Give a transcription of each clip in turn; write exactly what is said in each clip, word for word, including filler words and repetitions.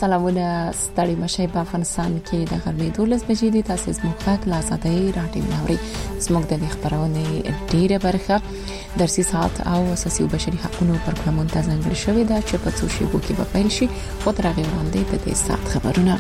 سلامونه ستړي مشه په افغانستان کې د غرمې دولس بجې دي. تاسو زموږ غږ لا ساتي راټیم نوري زموږ د خبرونه ډیره برخه درسي ساعت او اساسي بشري حقوقو پروګرامونو ته ځانګړي شوی دا چې په څو شیبو کې به پیل شي. خو تر هغه وړاندې د دې ساعت خبرونه.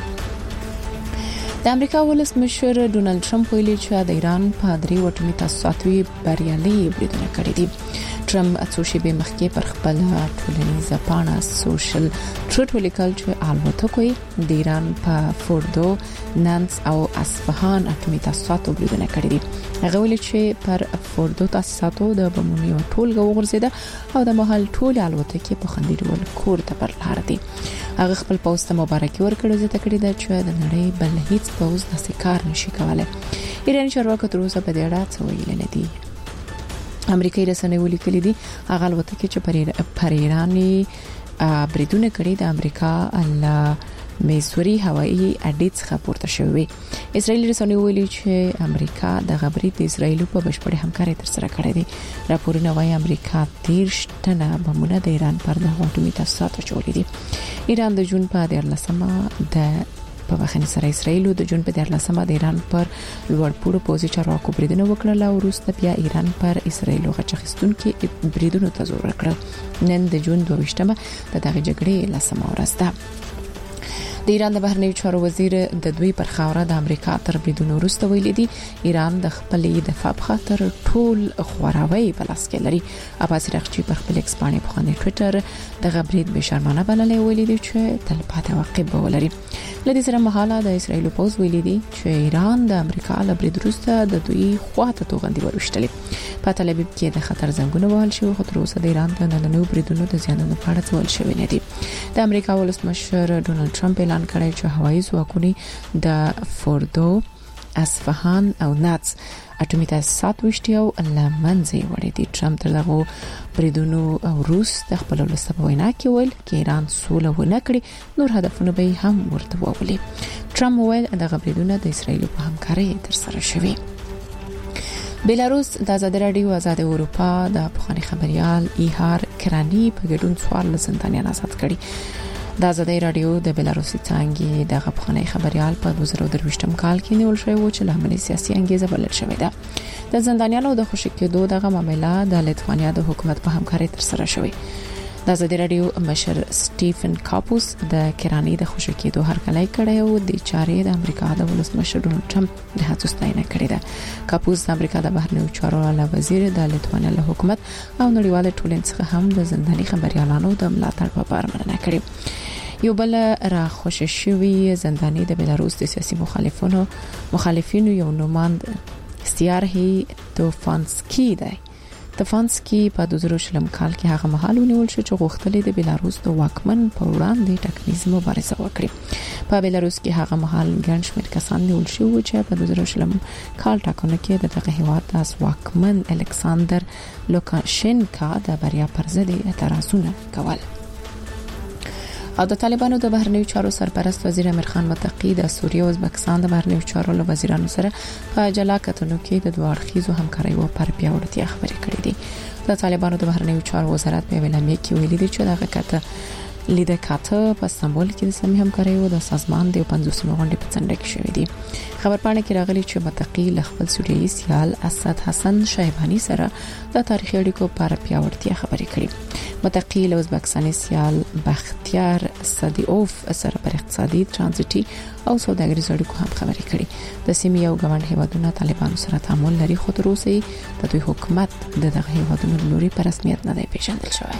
د امریکا ولسمشر ډونالد ټرمپ ویلي چې د ایران په درې وټمي تاسواتوي بریالي بریدونه کړی دي. ټرمپ څو شیبې مخکې پر خپل ټولنیزه پاڼه سوشل ټریټ ولیکل چې البته د ایران په فوردو، نانس او اصفهان اټومي تاسواتو بریدونه کړی دي. هغه ویلي چې پر فوردو تاسواتو د بمونی ټولګه وغورځیده او د محل ټول الوتکې په خندیدول کور ته پر لار دي. هغه خپل پوسټ مبارکي ورکړه چې تکړه ده چې د نړۍ بل هیڅ پوز داسې کار نشي کولای. ایران چارواکو تر اوسه په دې اړه څه ویلي نه دي. امریکایي رسنۍ ولیکلي دي هغه الوتکې چې پر ایراني بریدونه کړي د امریکا ال میسوري هوایي اډې څخه پورته شوې. اسرایلی رسنۍ ویلي چې امریکا د غبرګ د اسرایل په بشپړ همکاري تر سره کړې دي. راپورونه وايي امریکا تیرش تنه بمونه د ایران پر د اټومي تاسوات چولې دي. ایران د جون په دیارلسمه د په وخت سره اسرایل د جون په دیارلسمه د ایران پر لوړپوړو پوزي چارواکو بریدونه وکړل او وروسته بیا ایران پر اسرایل غچخستون کې بریدونه تزور کړ. نن د جون دوه ویشتمه د دغه جګړې لسمه ورځ ده. د ایران د بهرنیو چارو وزیر د دوی پر خاوره د امریکا تر بریدونو وروسته ویلي دي ایران د خپل دفاع په خاطر ټول خوراوي بلاس کې لري. عباس رخچی پر خپل ایکس باندې په خانه ټوئیټر د غبرید به شرمانه بللې ویلي دي چې تل پاتې واقع به ولري. لدې سره مهاله د اسرایل پوز ویلي دي چې ایران د امریکا له برید وروسته د دوی خواته توغندي ورشتلې. په تل ابیب کې د خطر زنګونه وهل شو خو تر اوسه د ایران د نننو بریدونو د زیانونو په اړه څه ول شوی نه دي. د امریکا ولسمشر ډونالد ټرمپ اعلان کړی چې هوایي ځواکونه د فوردو، اصفهان او ناتس اټومي تاسوات وشتي او لمنځه وړي دي. ټرمپ تر دغه بریدونو روس د خپل ولسمشر په وینا کې ویل چې ایران سوله ونه کړي نور هدفونه به هم ورته وولي. ټرمپ ویل دغه بریدونه د اسرایل په همکاري تر سره شوي. بیلاروس د آزاد رادیو آزاد اروپا د پخوانی خبريال ایهار کرانی په ګډون څوار زندانیان آزاد کړي. د آزاد رادیو د بیلاروسي څنګه د پخوانی خبريال په دوه زره درویشتم کال کې نیول شوی و چې لامل سیاسي انګیزه بلل شوې ده. د زندانیانو د خوشی کېدو دغه معاملې د لیتوانیا د حکومت په همکاري تر سره شوې. د آزاد رادیو مشر سټیفن کاپوس د کرانی د خوشی کېدو هرکلی کړی او د چارې د امریکا د ولسمشر ډونالد ټرمپ د هڅو ستاینه کړې ده. کاپوس د امریکا د بهرنیو چارو له وزیر د لیتوانیا له حکومت او نړیوال ټولنې څخه هم د زنداني خبريالانو د ملاتړ په اړه مننه کړې. یو بل را خوشی شوی زنداني د بیلاروس د سیاسي مخالفینو مخالفینو یو نوماند سیارهی توفانسکی دی. توفانسکی په دوه زره شلم کال کې هغه مهال ونیول شو چې غوښتل د بیلاروس د واکمن په وړاندې ټاکنیز مبارزه وکړي. په بیلاروس کې هغه مهال ګڼ شمېر کسان نیول شو چې په دوه زره شلم کال ټاکنو کې د دغه هیواد د واکمن الکساندر لوکاشینکا د بریا پر ضد اعتراضونه کول. او د طالبانو د بهرنیو چارو سرپرست وزیر امیر خان متقی د سوریه او ازبکستان د بهرنیو چارو له وزیرانو سره په جلا کتنو کې د دوه اړخیزو همکارۍ او پر پیاوړتیا خبرې کړې دي. د طالبانو د بهرنیو چارو وزارت په اعلامیه کې ویلي دی چې دغه کته لیده کاته په استانبول کې د سمې همکارۍ او د سازمان د پنځوسمې غونډې په څنډه کې شوې دي. خبرپاڼه کې راغلي چې متقی له خپل سوریایي سیال اسد حسن شایبانی سره د تاریخي اړیکو پر پیاوړتیا خبرې کړې. متقی له ازبکستاني سیال بختیار صدیوف سره پر اقتصادي، ترانزیتي او سوداګریز اړیکو هم خبرې کړې. د سیمې او ګوند هیوادونو طالبانو سره تعامل لري خو تر اوسه د دوی حکومت د دغه هیوادونو لوري په رسمیت نه دی پیژندل شوی.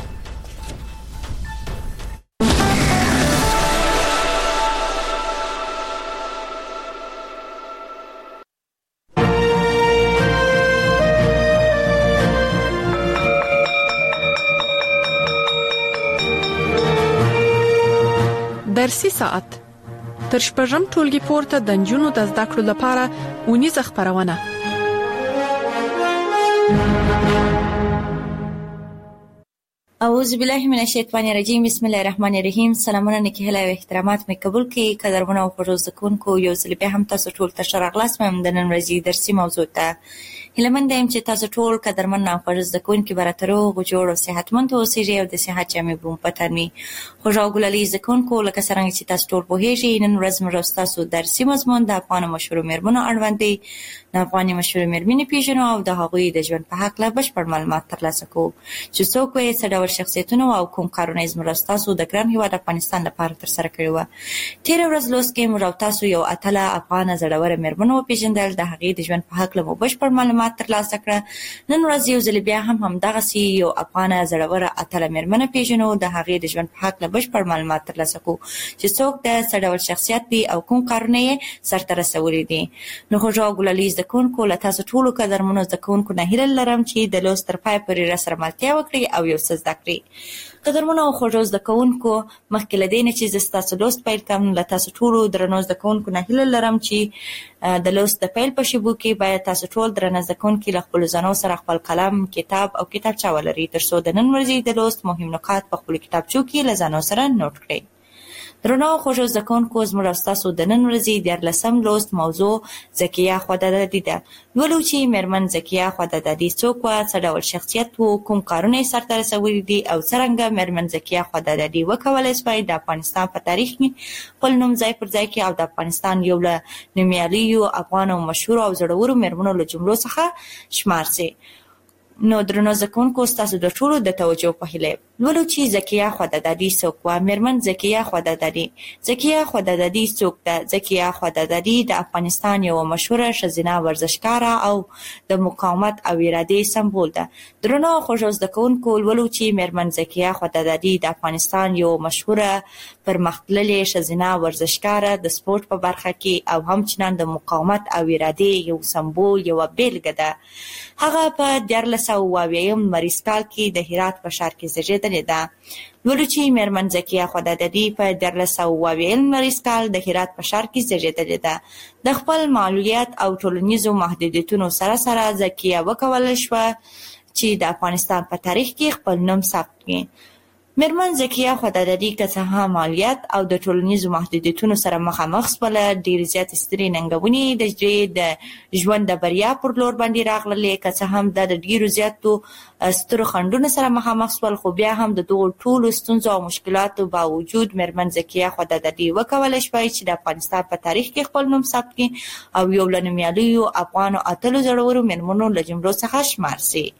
درسي ساعت تر شپږم ټولګي پورته د نجونو د زده کړو لپاره ونیزه خبرونه. اعوذ بالله من الشیطان الرجیم بسم الله الرحمن الرحیم. سلامونه نکهله او احترامات مې قبول کړئ. قدرمنو او خوږو زده کوونکو یو ځل بیا هم تاسو ټول ته ښه راغلاست. مې د نن ورځې درسي موضوع ته هیلمن یم چې تاسو ټول قدرمن او خوږ زده کوونکي به راته روغ جوړ او صحتمند اوسئ او د صحت جامې به مو په تن وي. خوږ او ګلالي زده کوونکو، لکه څرنګه چې تاسو ټول پوهیږئ، نن ورځ موږ ستاسو درسي مضمون د افغانو مشهورو میرمنو اړوند دی. د افغاني مشهورو میرمنې پیژنو او د هغوی د ژوند په هکله بشپړ معلومات ترلاسه کوو چې څوک وي، څه ډول شخصیتونه او کوم کارونه یې زموږ ستاسو د ګران هېواد افغانستان لپاره ترسره کړي وو. تېره ورځ لوست کې موږ او تاسو یو اتله افغانه زړوره میرمن وپېژندل، د هغې د ژوند په هکله مو بشپړ معلومات ترلاسه کړه. نن ورځ یو ځل بیا هم همدغسې یو افغانه زړوره اتله میرمنه پیژنو، د هغې د ژوند په هکله بشپړ معلومات ترلاسه کوو چې څوک د څه ډول شخصیت دی او کوم کارونه یې سرته رسولي دي. نو خوږ او ګلالي زده کوونکو، له تاسو ټولو قدرمنو زده کوونکو نه هیله لرم چې د لوست تر پایه پورې راسره ملتیا وکړئ او یو څه زده کړئ. قدرمنو او خوږو زده کوونکو، مخکې له دې نه چې زه ستاسو لوست پیل کړم، له تاسو ټولو درنو زده کوونکو نه هیله لرم چې د لوست د پیل په شیبو کې باید تاسو ټول درنه زده کوونکي له خپلو ځانو سره خپل قلم، کتاب او کتابچه ولرئ، تر څو د نن ورځې د لوست مهم نکات په خپلو کتابچو کې له ځانو سره نوټ کړئ. درنو او خوږو زده کوونکو، زموږ او ستاسو د نن ورځې دیارلسم لوست موضوع ذکیه خوددادي ده. لولو چې میرمن ذکیه خوددادي څوک وه، څه ډول شخصیت و، کوم کارونه یې سرته رسولي دي او څرنګه میرمن ذکیه خوددادي وکولی شوای د افغانستان په تاریخ کې خپل نوم ځای پر ځای کړي او د افغانستان یو له نومیالیو افغانو مشهورو او زړورو میرمنو له جملو څخه شمار سي. نو درنو زده کوونکو، ستاسو د ټولو د توجه په هیله لولو چې ذکیه خوددادي څوک وه. میرمن ذکیه خوددادي ذکیه خوددادي څوک ده؟ ذکیه خوددادي د افغانستان یوه مشهوره ښځینه ورزشکاره او د مقاومت او ارادې سمبول ده. درنو او خوږو زده کوونکو، لولو چې میرمن ذکیه خوددادي د افغانستان یوه مشهوره پرمختللې ښځینه ورزشکاره د سپورټ په برخه کې او همچنان د مقاومت او ارادې یو سمبول، یوه بیلګه ده. هغه په دیارلس سوه اووه اویایم لمریز کال کې د هرات په ښار کې زیږېدلې ده. لولو چې میرمن ذکیه خوددادي په دیارلس سوه اووه اویایم لمریز کال د هرات په ښار کې زیږېدلې ده. د خپل معلولیت او ټولنیزو محدودیتونو سره سره ذکیه وکولی شوه چې د افغانستان په تاریخ کې خپل نوم ثبت کړي. میرمن ذکیه خوددادي که څه هم معلولیت او د ټولنیزو محدودیتونو سره مخامخ شوله، ډېرې زیاتې سترې ننګونې د دې د ژوند د بریا پر لور باندې راغللې. که څه هم دا د ډېرو زیاتو سترو خنډونو سره مخامخ شول، خو بیا هم د دغو ټولو ستونزو او مشکلاتو باوجود میرمن ذکیه خوددادي وکولی شوای چې د افغانستان په تاریخ کې خپل نوم ثبت کړي او یو له نومیالیو افغانو اتلو زړورو میرمنو له جملو څخه شمار سي.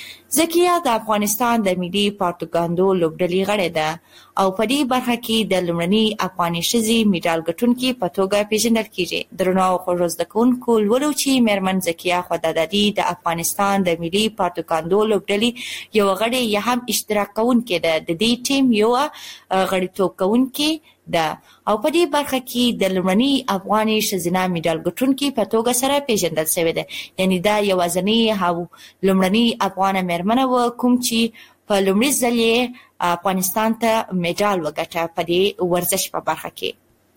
ذکیه د افغانستان د ملي پارتوګاندو لوبډلې غړې ده او په دې برخه کې د لومړنۍ افغاني ښځې میډال ګټونکې په توګه پیژندل کیږي. درنو او خوږو زده کوونکو، لولو چې میرمن ذکیه خوددادي د افغانستان د ملي پارتوګاندو لوبډلې یوه غړې یا هم اشتراک کوونکې ده. د دې ټیم یوه غړیتوب کوونکې ده او په دې برخه کې د لومړنۍ افغاني ښځینه میډال ګټونکې په توګه سره پیژندل شوې ده. یعنې دا یوازینۍ او لومړنۍ افغانه میرمنه وه کوم چې په لومړي ځل یې افغانستان ته میډال وګټه په دې ورزش په برخه کې.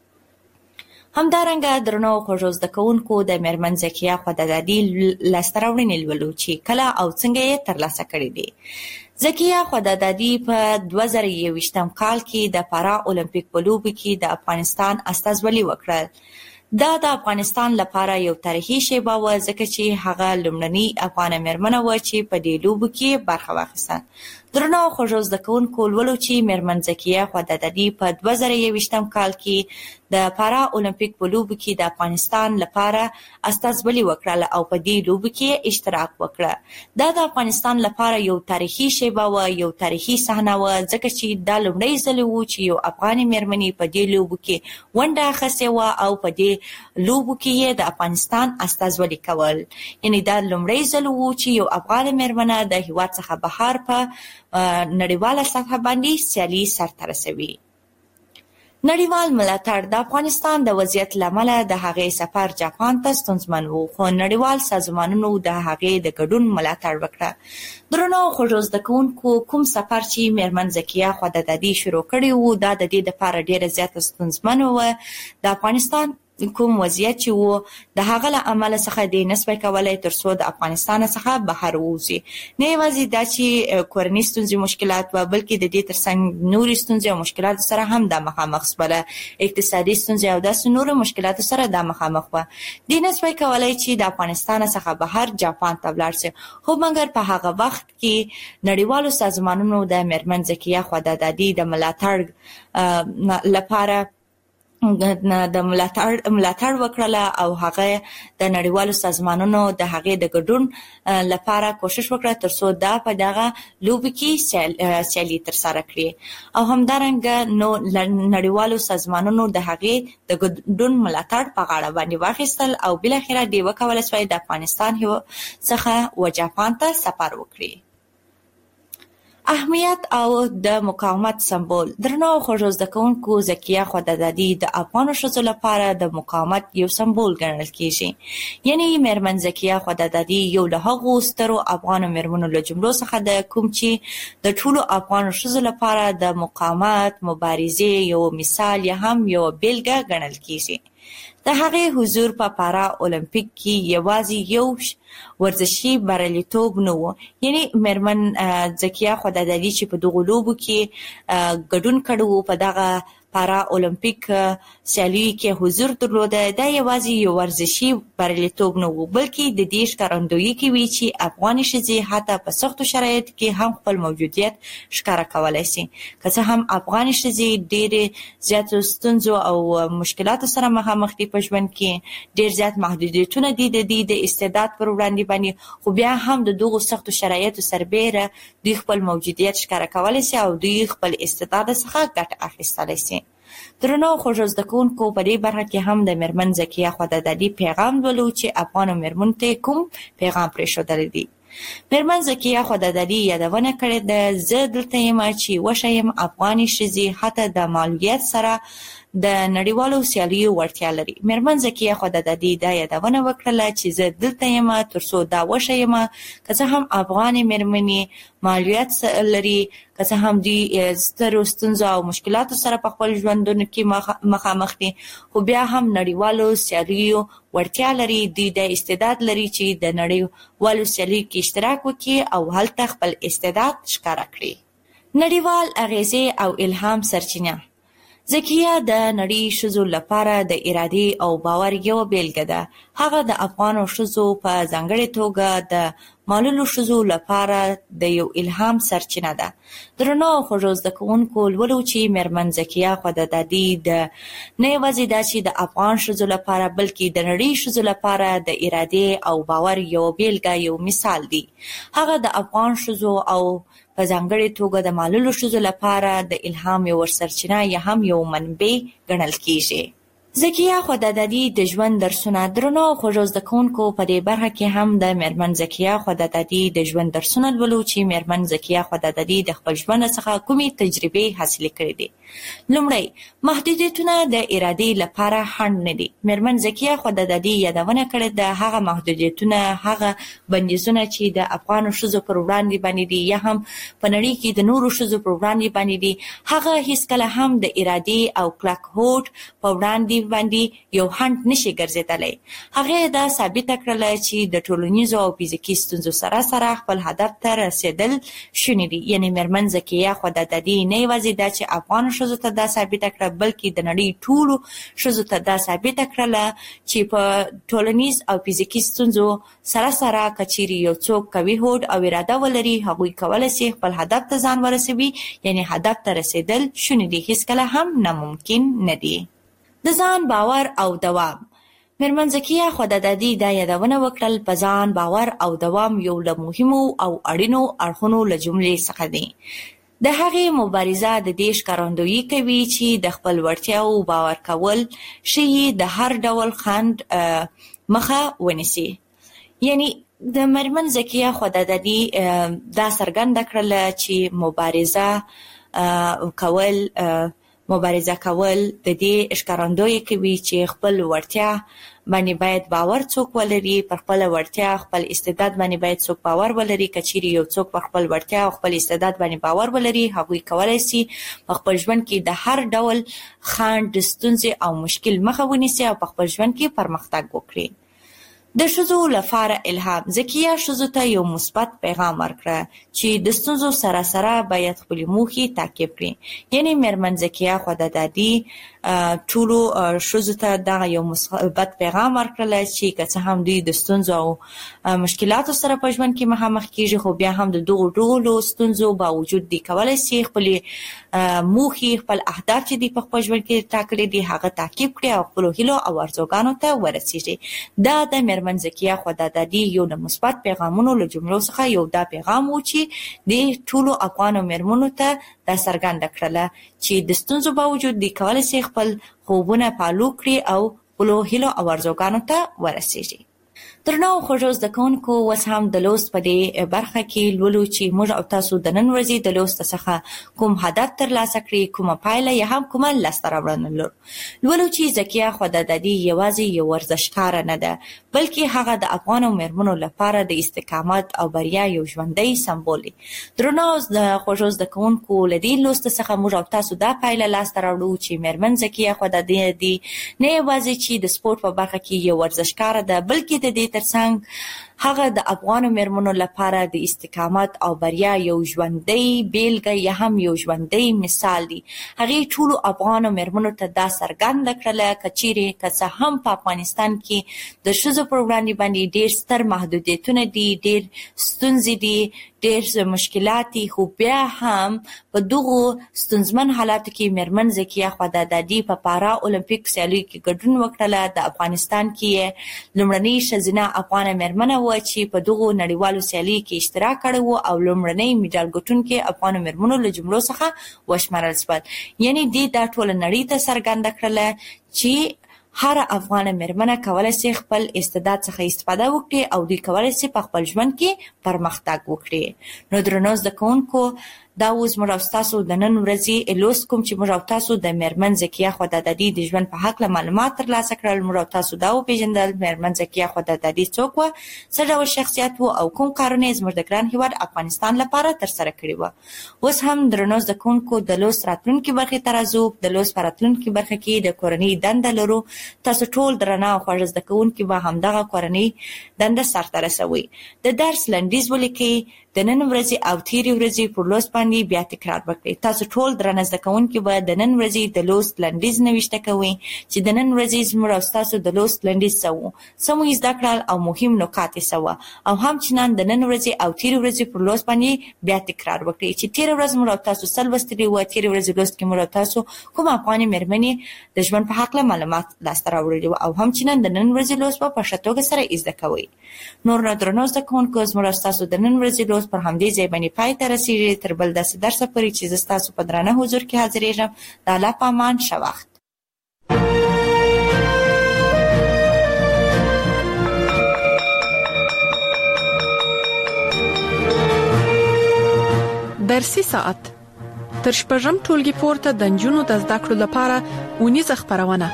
همدارنګه درنو او خوږو زده کوونکو، د میرمن ذکیه خوددادي لاسته راوړنې لولو چې کله او څنګه یې ترلاسه کړي دي. ذکیه خوددادي په دوه زره یوویشتم کال کې د پارا اولمپیک په لوبو کې د افغانستان استازولي وکړه. دا د افغانستان لپاره یو تاریخي شیبه وه، ځکه چې هغه لومړنۍ افغانه میرمنه وه چې په دې لوبو کې برخه واخیسته. درنو او خوږو زده کوونکو، لولو چې میرمن ذکیه خوددادي په دوه زره یوویشتم کال کې د پارا اولمپیک په لوبو کې د افغانستان لپاره استازولي وکړه او په دې لوبو کې اشتراک وکړه. دا د افغانستان لپاره یو تاریخي شیبه وه، یو تاریخي صحنه وه، ځکه چې دا لومړی ځل و چې یو افغاني میرمنې په دې لوبو کې ونډه اخیستې وه او په دې لوبو کې یې د افغانستان استازولي کول. یعنې دا لومړی ځل و چې یو افغانه میرمنه د هېواد څخه بهر په نړیواله سطحه باندې سیالي سرته رسوي. نړیوال ملاتړ د افغانستان د وضعیت له امله د هغې سفر جاپان ته ستونزمن و، خو نړیوال سازمانونو د هغې د ګډون ملاتړ وکړه. درنو او خوږو زده کوونکو، کوم سفر چې میرمن ذکیه خوددادي شروع کړی و، دا د دې دپاره ډېره زیاته ستونزمنه وه. د افغانستان کوم وضعیت چې وو د هغه له عمل څخه د نسبت کولای تر څو د افغانستان څخه بهر ووزي. نه یوازې دا چې کورنۍ ستونزې مشکلات و بلکې د دې ترڅنګ نورې ستونزې او مشکلات سره هم د مخامخ سول، اقتصادي ستونزې او داسې نورو مشکلات سره د مخامخ و. د نسبت کولای چې د افغانستان څخه بهر جاپان ته ولاړ شي، خو مګر په هغه وخت کې نړیوالو سازمانونو د میرمن زکیه خدادادي د ملاتړ لپاره د ملاتړ ملاتړ وکړه او هغه د نړیوالو سازمانونو د هغې د ګډون لپاره کوشش وکړه تر څو دا په دغه لوبې کې سیالي ترسره کړي او همدارنګه نو نړیوالو سازمانونو د هغې د ګډون ملاتړ په غاړه باندې واخیستل او بالاخره دوی وکولای شوی د افغانستان څخه و جاپان ته سفر وکړي. اهمیت او د مقاومت سمبول. درنو خوږو زده کوونکو، زکیه خدادادي د افغانو ښځو لپاره د مقاومت یو سمبول ګڼل کیږي. یعنی میرمن زکیه خدادادي یو له هغو سترو افغانو میرمنو له جملو څخه ده کوم چې د ټولو افغانو ښځو لپاره د مقاومت مبارزې یو مثال یا هم یو بیلګه ګڼل کیږي. د هغې حضور په پارا اولمپیک کې یوازې یو ورزشي بریالیتوب نه و، یعنی میرمن زکیه خدادادي چې په دغو لوبو کې ګډون کړی و په دغه پارا اولمپیک سیالیو کې حضور درلوده، دا یوازې یو ورزشي بریالیتوب نه و بلکې د دې ښکارندویي کوي چې افغاني ښځې حتی په سختو شرایطو کې هم خپل موجودیت ښکاره کولی شي. که څه هم افغاني ښځې ډېرې زیاتو ستونزو او مشکلاتو سره مخامخ دي په ژوند کې، ډېر زیات محدودیتونه دي د دې د استعداد پر وړاندې باندې، خو بیا هم د دغو سختو شرایطو سربیره دوی خپل موجودیت ښکاره کولی شي او دوی خپل استعداد څخه ګټه اخیستلی شي. درنو خوږو زده کوونکو، په دې برخه کې هم د میرمن زکیه خدادادي پیغام لولو چې افغانو میرمنو ته کوم پیغام پرېښودلی دی. میرمن زکیه خدادادي یادونه کړې ده، زه دلته یم چې وښیم افغاني ښځې حتی د معلولیت سره د نړیوالو سیالیو وړتیا لري. میرمن زکیه خدادادي دا یادونه وکړله چې زه دلته یم تر څو دا وښیم که څه هم افغانې میرمنې معلولیت لري، که څه هم دوی سترو ستونزو او مشکلاتو سره په خپل ژوندونو کې مخامخ دي، خو بیا هم نړیوالو سیالیو وړتیا لري. دوی د استعداد لري چې د نړیوالو سیالیو کې اشتراک وکړي او هلته خپل استعداد ښکاره کړي. نړیوال اغیزې او الهام سرچینه. زکیه د نړۍ ښځو لپاره د ارادې او باور یوه بیلګه ده. هغه د افغانو ښځو په ځانګړې توګه د معلولو ښځو لپاره د یو الهام سرچینه ده. درنو خوږو زده کوونکو، لولو چې میرمن زکیه خدادادي د نه یوازې دا چې د افغان ښځو لپاره بلکې د نړۍ ښځو لپاره د ارادې او باور یو بیلګه یو مثال دی. هغه د افغان ښځو او په ځانګړې توګه د معلولو ښځو لپاره د الهام یو سرچینه یا هم یو منبع ګڼل کیږي. زکیه خدادادي د ژوند درسونه. درنو خوږو زده کوونکو، په دې برخه کې هم د میرمن زکیه خدادادي د ژوند درسونه لولو چې میرمن زکیه خدادادي د خپل ژوند څخه کومې تجربې حاصلې کړې دي. لومړی، محدودیتونه د ارادې لپاره خنډ نه دي. میرمن زکیه خدادادي یادونه کړې ده هغه محدودیتونه، هغه بندیزونه چې د افغانو ښځو پر وړاندې باندې دي یا هم په نړۍ کې د نورو ښځو پر وړاندې باندې دي، هغه هیڅکله هم د ارادې او کلک هوډ په وړاندې باندې یو خنډ نشي ګرځېدلی. هغې دا ثابته کړله چې د ټولنیزو او فزیکي ستونزو سره سره خپل هدف ته رسېدل شوني دي. یعنی میرمن زکیه خدادادي نه یوازې دا چې افغانو ښځو ته دا ثابته کړه بلکې د نړۍ ټولو ښځو ته دا ثابته کړله چې په ټولنیز او فزیکي ستونزو سره سره که چیرې یو څوک قوي هوډ او اراده ولري، هغوی کولی شي خپل هدف ته ځان ورسوي. یعنی هدف ته رسېدل شوني دي، هیڅکله هم ناممکن نه دي. د ځان باور او دوام. میرمن زکیه خدادادي دا یادونه وکړل په ځان باور او دوام یو له مهمو او اړینو اړخونو له جملې څخه دی. د هغې مبارزه د دې ښکارندویي کوي چې د خپل وړتیاو باور کول ښیي د هر ډول خنډ مخه ونیسي. یعنی د میرمن زکیه خدادادي دا څرګنده کړله چې مبارزه کول مبارزه کول د دې ښکارندویي کوي چې خپل وړتیا باندې باید باور څوک ولري، پر خپل وړتیا خپل استعداد باندې باید څوک باور ولري. کچېرې یو څوک پر خپل وړتیا او خپل استعداد باندې باور ولري، هغوی کولای شي په خپل ژوند کې د هر ډول خنډ، ستونزې او مشکل مخه ونیسي او په خپل ژوند کې پرمختګ وکړي. د ښځو لپاره الهام. ذکیه ښځو ته یو مثبت پیغام ورکړه چې د ستونزو سره سره باید خپلې موخې تعقیب کړي. یعنې مېرمن ذکیه خدادادي ټولو ښځو ته دغه یو مثبت پیغام ورکړله چې که څه هم دوی د ستونزو او مشکلاتو سره په ژوند کې مخامخ کېږي، خو بیا هم د دغو ټولو ستونزو باوجود دوی کولی شي خپلې موخې، خپل اهداف چې دوی په خپل ژوند کې ټاکلي دي هغه تعقیب کړي او خپلو هیلو او ارزوګانو ته ورسېږي. دا د مېرمن ذکیه خدادادي یو د مثبت پیغامونو له جملو څخه یو دا پیغام و چې د ټولو افغانو مېرمنو ته دا څرګنده کړله چې د ستونزو باوجود دوی کولی شي خپل خوبونه پالو کړي او خپلو هیلو او ارزوګانو ته ورسېږي. درنو خوږو زده کوونکو، اوس هم د لوست په دې برخه کې لولو چې موږ او تاسو د نن ورځې د لوست څخه کوم هدف ترلاسه کړي، کومه پایله یا هم کومه لاسته راوړنه لرو. لولو چې ذکیه خدادادي یوازې یو ورزشکاره نه ده، بلکې هغه د افغانو مېرمنو لپاره د استقامت او بریا یو ژوندی سمبول دی. درنو خوږو زده کوونکو، له دې لوست څخه موږ او تاسو دا پایله لاسته راوړو چې مېرمن ذکیه خدادادي نه یوازې چې د سپورت په برخه کې یو ورزشکاره ده، بلکې د دې ترڅنګ هغه د افغانو مېرمنو لپاره د استقامت او بریا یو ژوندی بیلګه یا هم یو ژوندی مثال دی. هغې ټولو افغانو مېرمنو ته دا څرګنده کړله که چیرې که څه هم په افغانستان کې د ښځو پر وړاندې باندې ډېر ستر محدودیتونه دي، ډېر ستونزې دي، ډېر مشکلات دي، خو بیا هم په دغو ستونزمن حالاتو کې مېرمن ذکیه خدادادي په پارا اولمپیک سیالیو کې ګډون وکړله. د افغانستان کې لومړنۍ ښځینه افغانه مېرمنه وه چې په دغو نړیوالو سیالیو کې اشتراک کړی و او لومړنۍ میډال ګټونکې افغانو مېرمنو له جملو څخه وشمارل شول. یعنې دې دا ټوله نړۍ ته څرګنده کړله چې هر افغانه مېرمنه کولی شي خپل استعداد څخه استفاده وکړي او دوی کولی شي په خپل ژوند کې پرمختګ وکړي. نو درنو زده کوونکو، دا اوس موږ او تاسو د نن ورځې لوست کوم چې موږ او تاسو د مېرمن ذکیه خدادادي د ژوند په هکله معلومات ترلاسه کړل. موږ او تاسو دا وپېژندل مېرمن ذکیه خدادادي څوک وه، څه ډول شخصیت و او کوم کارونه یې زموږ د ګران هېواد افغانستان لپاره ترسره کړي وه. اوس هم درنو زده کوونکو، د لوست راتلونکي برخې ته راځو. د لوست په راتلونکي برخه کې د کورنۍ دنده لرو. تاسو ټول درنه او خوږ زده کوونکي به همدغه کورنۍ دنده سرته رسوئ. د درس لنډیز ولیکئ. د نن ورځې او تېرې ورځې پر لوست باندې بیا تکرار وکړئ. تاسو ټول درنه زده کوونکي به د نن ورځې د لوست لنډیز نوشته کوئ چې د نن ورځې زموږ او ستاسو د لوست لنډیز څه و، څه مو زده کړل او مهم نکات یې څه وه، او همچنان د نن ورځې او تېرې ورځې پر لوست باندې بیا تکرار وکړئ چې تېره ورځ موږ او تاسو څه لوستلي وه. تېرې ورځې لوست کې موږ او تاسو کوم افغانې مېرمنې د ژوند په هکله معلومات لاسته راوړلي وو، او همچنان د نن ورځې لوست به په ښه توګه سره زده کوئ. نور نو درنو زده کوونکو، زموږ او ستاسو د نن ورځې لوست پر همدې ځای باندې پای ته رسېږي. تر بل داسې درسه پورې چې زه ستاسو په درانه حضور کې حاضرېږم. د الله په امان، ښه وخت. درسي ساعت تر شپږم ټولګي پورته د نجونو د زده کړو لپاره اونیزه خپرونه.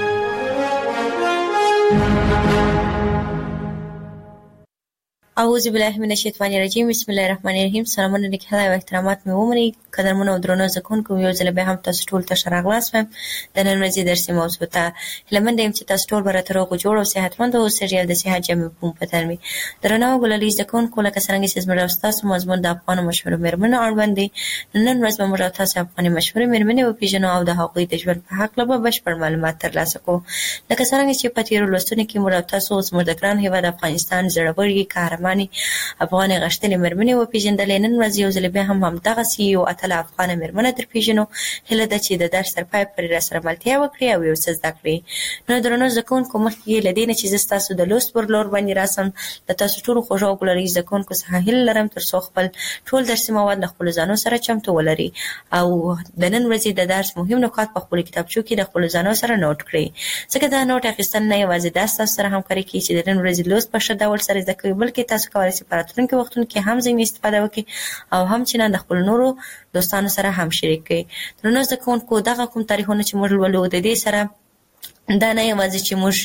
اعوذ بالله من الشیطان الرجیم. بسم الله الرحمن الرحیم. سلامونه لیکل او احترامات مې ومنئ. قدرمن او درنو زده کوونکو، یو ځل بیا هم تاسو ټول ته ښه راغلاست وایم. د نن ورځې درسي موضوع ته هیله مند یم چې تاسو ټول به راته روغ جوړ او صحتمند اوسئ او د صحت جامې په مفهوم وي. درنو ګلالي زده کوونکو، لکه څرنګه چې زموږ او ستاسو مضمون د افغانو مشهورو مېرمنو اړوند دی، نن ورځ به موږ او تاسو افغاني مشهورې مېرمنې وپېژنو او د هغوی د ژوند په هکله به بشپړ معلومات ترلاسه کوو. لکه څرنګه چې په تېرو لوستونو کې موږ او تاسو زموږ د ګران هېواد افغانستان زړورې، قهرمانې افغانې غښتلې مېرمنې وپېژندلې. نن ورځ یو ځل بیا هم همدغسې یو اتله افغانه مېرمنه در پېژنو. هیله ده چې د درس تر پایه پورې راسره ملتیا وکړي او یو څه زده کړي. نو درنو زده کوونکو، مخکې له دې نه چې زه ستاسو د لوست پر لور باندې راسم، د تاسو ټولو خوږو او ګلالي زده کوونکو څخه هیله لرم تر څو خپل ټول درسي مواد له خپلو ځانو سره چمتو ولري او د نن ورځې د درس مهم نکات په خپلو کتابچو کې د خپلو ځانو سره نوټ کړئ، ځکه دا نوټ اخیستل نه یوازې دا ستاسو سره همکاري کوي چې د نن ورځې لوست په ښه ډول سره زده کوئ، بلکې تاسو کولی شئ په راتلونکي وختونو کې هم ځینې استفاده وکړئ او همچنان د خپلو نورو دوستانو سره هم شریک کړئ. درنو زده کوونکو، دغه کوم تاریخونه چې موږ لولو، د دې سره دا نه یوازې چې موږ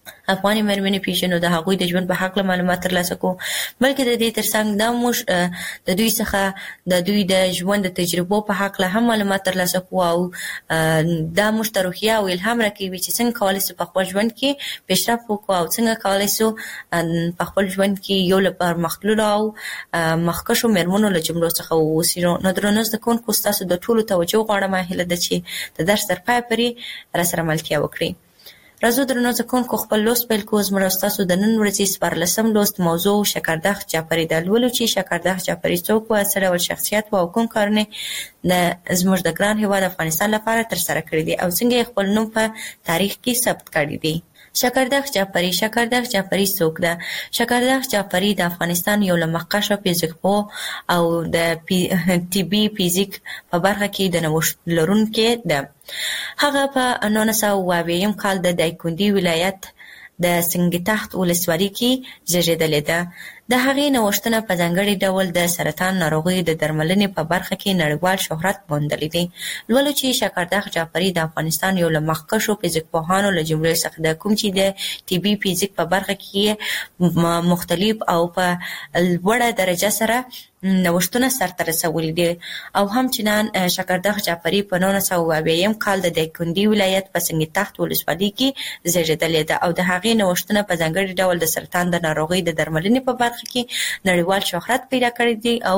افغاني مېرمنې پیژنو، د هغوی د ژوند په حق معلومات ترلاسه کوو، بلکې د دې ترڅنګ دا موږ د دوی څخه د دوی د ژوند د تجربو په حق هم معلومات ترلاسه کوو او دا موږ ته روحیه او الهام راکوي چې څنګه کولی شو په خپل ژوند کې پیشرفت وکړو او څنګه کولی شو په خپل ژوند کې یو له پرمختللو او مخکښو مېرمنو له جملو څخه واوسو. نو درنو زده کوونکو، ستاسو د ټولو توجه غواړم، هیله ده چې د درس تر پایه پورې راسره ملتیا وکړئ. راځو درنو زده کوونکو، خپل لوست پیل کوو. زموږ ستاسو د نن ورځې څوارلسم لوست موضوع شکردخ جعفري ده. لولو چې شکردخ جعفري څوک و، څه ډول شخصیت و او کوم کارونه د زموږ د ګران هېواد افغانستان لپاره ترسره کړي دي او څنګه یې خپل نوم په تاریخ کې ثبت کړی دی. شکردخ جعفري. شکردخ جعفري څوک ده؟ شکردخ جعفري د افغانستان یو له مخکښو فزیکپوه او د طبي فزیک په برخه کې د نوښت لرونکې ده. هغه په نولس سوه اوه اویایم کال د دایکنډي ولایت د سنګتخت ولسوالۍ کې زیږېدلې ده. د هغې نوښتونه په ځانګړي ډول د سرطان ناروغیو د درملنې په برخه کې نړیوال شهرت موندلی دی. لولو چې شکردخ جعفري د افغانستان یو له مخکښو فزیکپوهانو له جملې څخه ده، کوم چې د طبي فزیک په برخه کې مختلف او په لوړه درجه سره نوښتونه سرته رسولي دي. او همچنان شکردخ جعفري په نولس سوه اوه اویایم کال د دایکنډي ولایت په سنګتخت ولسوالۍ کې زیږېدلې ده او د هغې نوښتونه په ځانګړي ډول د سرطان د ناروغۍ د درملنې په برخه کې نړیوال شهرت پیدا کړی دی او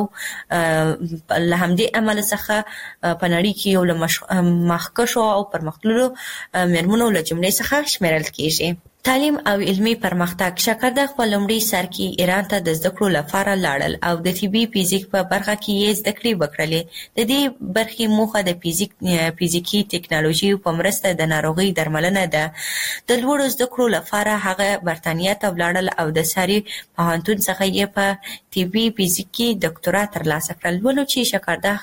له همدې امله څخه په نړۍ کې یو له مخکښو او پرمختللو مېرمنو له جملې څخه شمیرل کیږي. تعلیم او علمي پرمختګ. شکردخ په لومړي سر کې ایران ته د زده کړو لپاره لاړل او د طبي فزیک په برخه کې یې زده کړې وکړلې. د دې برخې موخه د فزیک فزیکي ټکنالوژي په مرسته د ناروغۍ درملنه ده. د لوړو زده کړو لپاره هغه برتانیا ته ولاړل او د ساري پوهنتون څخه یې په طبي فزیک کې ډاکټرا ترلاسه کړل. ولو چې شکردخ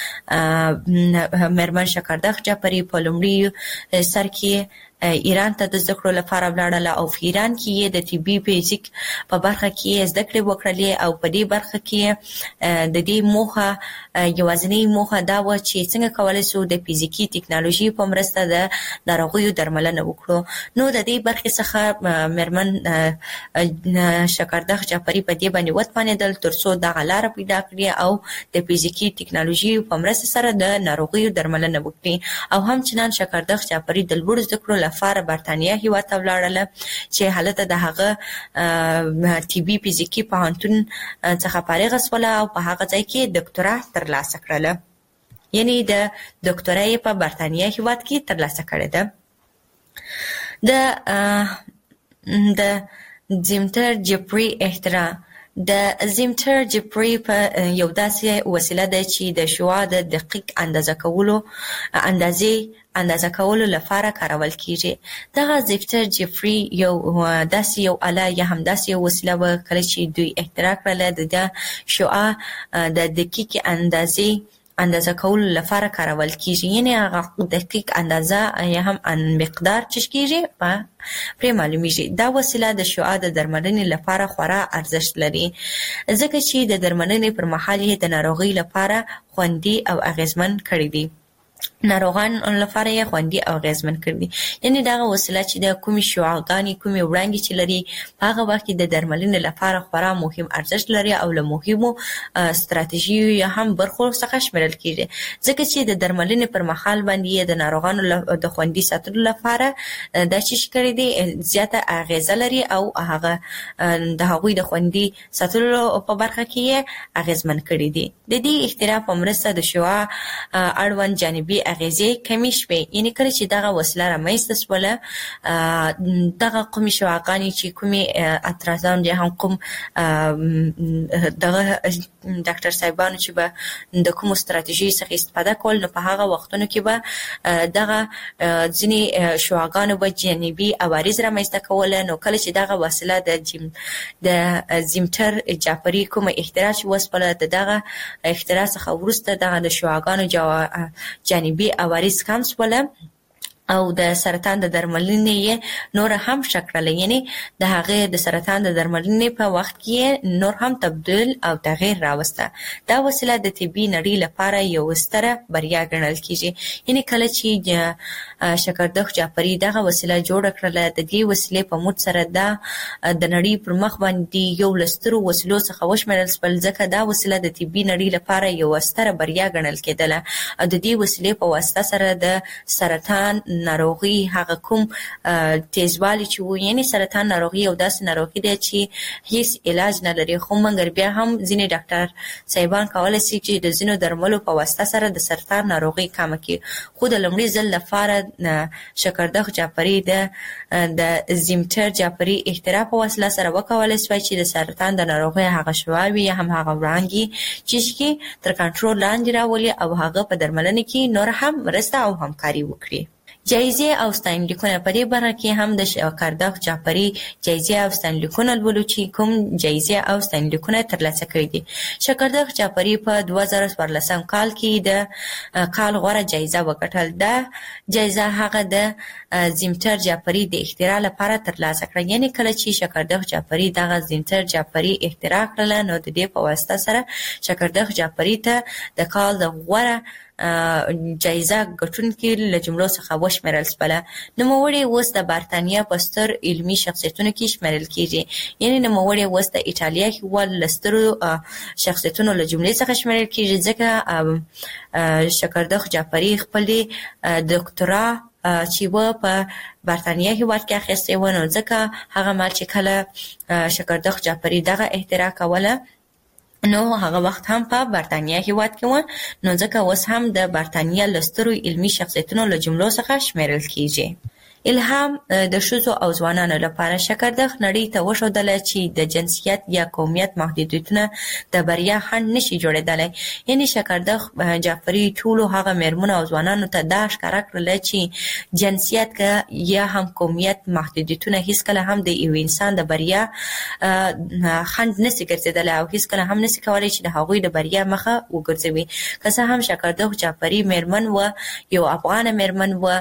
مېرمن شکردخ جعفري په لومړي سر کې ایران ته د زده کړو لپاره ولاړله او په ایران کې یې د طبي فزیک په برخه کې زده کړې وکړلې او په دې برخه کې د دې موخه یوازینۍ موخه دا وه چې څنګه کولی شو د فزیکي ټکنالوژي په مرسته د ناروغیو درملنه وکړو. نو د دې برخې څخه مېرمن شکردخ جعفري په دې باندې وتوانېدل تر څو دغه لاره پیدا کړي او د فزیکي ټکنالوژي په مرسته سره د ناروغیو درملنه وکړي. او همچنان شکردخ جعفري د لوړو زده کړو لپاره برتانیا هېواد ته ولاړله چې هلته د هغه طبي فزیکي پوهنتون څخه فارغه شوله او په هغه ځای کې ډاکټرا ترلاسه کړله، یعنې د ډاکټرا یې په برتانیا هېواد کې ترلاسه کړې ده. د د زیمتر جعفري اختراع. د زیمتر جعفري په یو داسې وسیله ده چې د شعاع د دقیق اندازه کولو اندازې اندازه کولو لپاره کارول کیږي. دغه زیمتر جعفري یو داسې یو آله یا هم داسې یو وسیله وه کله چې دوی اختراع کړله د شعاع د دقیق اندازې اندازه کولو لپاره کارول کیږي، یعنې هغه دقیق اندازه یا هم مقدار چې کیږي په پرې معلومیږي. دا وسیله د شعاع د درملنې لپاره خورا ارزښت لري ځکه چې د درملنې پر مهال یې د ناروغۍ لپاره خوندي او اغیزمن کړی دی. ناروغان لپاره یې خوندي او اغیزمن کړی دي. یعنې دغه وسیله چې د کومې شعاعګانې کومې وړانګې چې لري په هغه وخت کې د درملنې لپاره خورا مهم ارزښت لري او له مهمو ستراتیژیو یا هم برخو څخه شمیرل کیږي ځکه چې د درملنې پر مهال باندې یې د ناروغانو د خوندي ساتلو لپاره دا چې کړی دی زیاته اغیزه لري او هغه د هغوی د خوندي ساتلو په برخه کې یې اغیزمن کړی دی. د دې اختراع په مرسته د شعاع اړوند جانبي اغیزې کمې شوې، یعنې کله چې دغه وسیله رامنځته شوله دغه کومې شعاعګانې چې کومې اترازان یا هم کوم دغه ډاکټر صاحبانو چې به د کومو ستراتیژیو څخه استفاده کول نو په هغه وختونو کې به دغه ځینې شعاعګانو به جانبي عوارض رامنځته کوله. نو کله چې دغه وسیله د د زیمتر جعفري کومه اختراع چې وسپله د دغه اختراع څخه وروسته دغه د شعاعګانو جانبي عوارض کم شوله او د سرطان د درملنې نور هم شکړل، یعنی د هغه د سرطان د درملنې په وخت کې نور هم تبديل او تغییر راوسته. دا وسیله د طبي نړۍ لپاره یو ستره بریا ګڼل کیږي. یعنی کله چې شکردخ جعفری دغه وسیله جوړ کړل، د دې وسیلې په موږ سره دا د نړۍ پر مخ باندې یو لستر وسیلو څخه وشمېرل شول، ځکه دا وسیله د طبي نړۍ لپاره یو ستره بریا ګڼل کېدله. او د دې وسیلې په واسطه سره د سرطان ناروغي هغه کوم تیزوالی چې وو، یعنی سرطان ناروغي او داسې ناروغي دی چې هیڅ علاج نه لري، خو مګر بیا هم ځینې ډاکټر صاحبان کولای شي چې د ځینو درملو په واسطه سره د سرطان ناروغي کم کړي. خو د لومړي ځل لپاره شکردخ جعفری د د زیمتر جعفری اختراع په وسیله سره وکولای شي چې د سرطان د ناروغي هغه شواوي هم هغه وړانګي چې تر کنټرول لاندې راولي او هغه په درملنه کې نور هم مرسته او همکاري وکړي. جایزې او ستاینلیکونه په دې برخه کې هم د شکردخ جعفری جایزې او ستاینلیکونه لولو چې کوم جایزې او ستاینلیکونه ترلاسه کړي دي. شکردخ جعفری په دوه زره څوارلسم کال کې د کال غوره جایزه وګټل. دا جایزه هغه د زیمتر جعفری د اختراع لپاره ترلاسه کړه. یعنی کله چې شکردخ جعفری دغه زیمتر جعفری اختراع کړل، نو د دې په واسطه سره شکردخ جعفری ته د کال د غوره جایزه ګټونکي له جملو څخه وشمېرل شوله. نوموړی اوس د برتانیا په ستر علمي شخصیتونو کې شمېرل کیږي. یعنی نوموړی اوس د ایټالیا هېواد له سترو شخصیتونو له جملې څخه شمېرل کیږي، ځکه شکردخ جعفری خپلې دکترا چې و په برتانیا هېواد کې اخیستې و، نو ځکه هغه مهال چې کله شکردخ جعفری دغه اختراع کوله، نو هغه وخت هم په برتانیا هېواد کې و، نو ځکه اوس هم د برتانیا له سترو علمي شخصیتونو له جملو څخه شمېرل کیږي. الهام د ښځو او ځوانانو لپاره شکردخ نړۍ ته وښودله چې د جنسیت یا قومیت محدودیتونه د بریا خنډ نشي جوړېدلی. یعنی شکردخ جعفری ټولو هغه مېرمنو او ځوانانو ته دا ښکاره کړله چې جنسیت که یا هم قومیت محدودیتونه هیڅکله هم د یو انسان د بریا خنډ نشي ګرځېدلی او هیڅکله هم نشي کولی چې د هغوی د بریا مخه وګرځوي. که څه هم شکردخ جعفری مېرمن و، یو افغانه مېرمن و،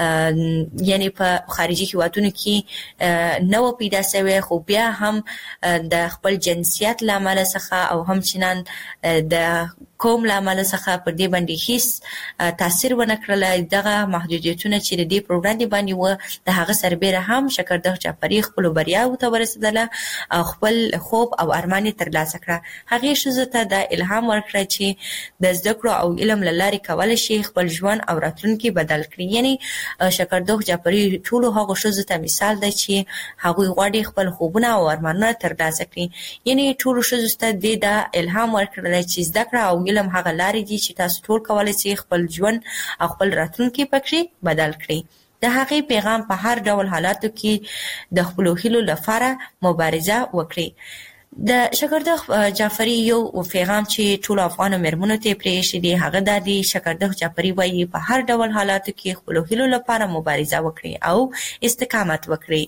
یعنی په خارجي هیوادونو کې نه و پیدا شوی، خو بیا هم د خپل جنسیت له امله څخه او همچنان د قوم له امله څخه پر دې باندې هیڅ تاثیر ونه کړلی. دغه محدودیتونه چې د دې پر وړاندې باندې وه، د هغه سربیره هم شکردخ جعفری خپلو بریاوو ته ورسېدله او خپل خوب او ارمان یې ترلاسه کړه. هغې ښځو ته دا الهام ورکړه چې د زده کړو او علم له لارې کولی شي خپل ژوند او راتلونکي بدل کړي. یعنی شکردخ جعفری ټولو هغو ښځو ته مثال دی چې هغوی غواړي خپل خوبونه او ارمانونه ترلاسه کړي. یعنی ټولو ښځو ته دې دا الهام ورکړی چې زده کړه او علم هغه لارې دي چې تاسو ټول کولی شئ خپل ژوند او خپل راتلونکی پکې بدل کړئ. د هغې پیغام په هر ډول حالاتو کې د خپلو هیلو لپاره مبارزه وکړئ. د شکردخ جعفری یو پیغام چې ټولو افغانو مېرمنو ته یې پرېښی دی، هغه دا دی: شکردخ جعفری وایي په هر ډول حالاتو کې خپلو هیلو لپاره مبارزه وکړئ او استقامت وکړئ.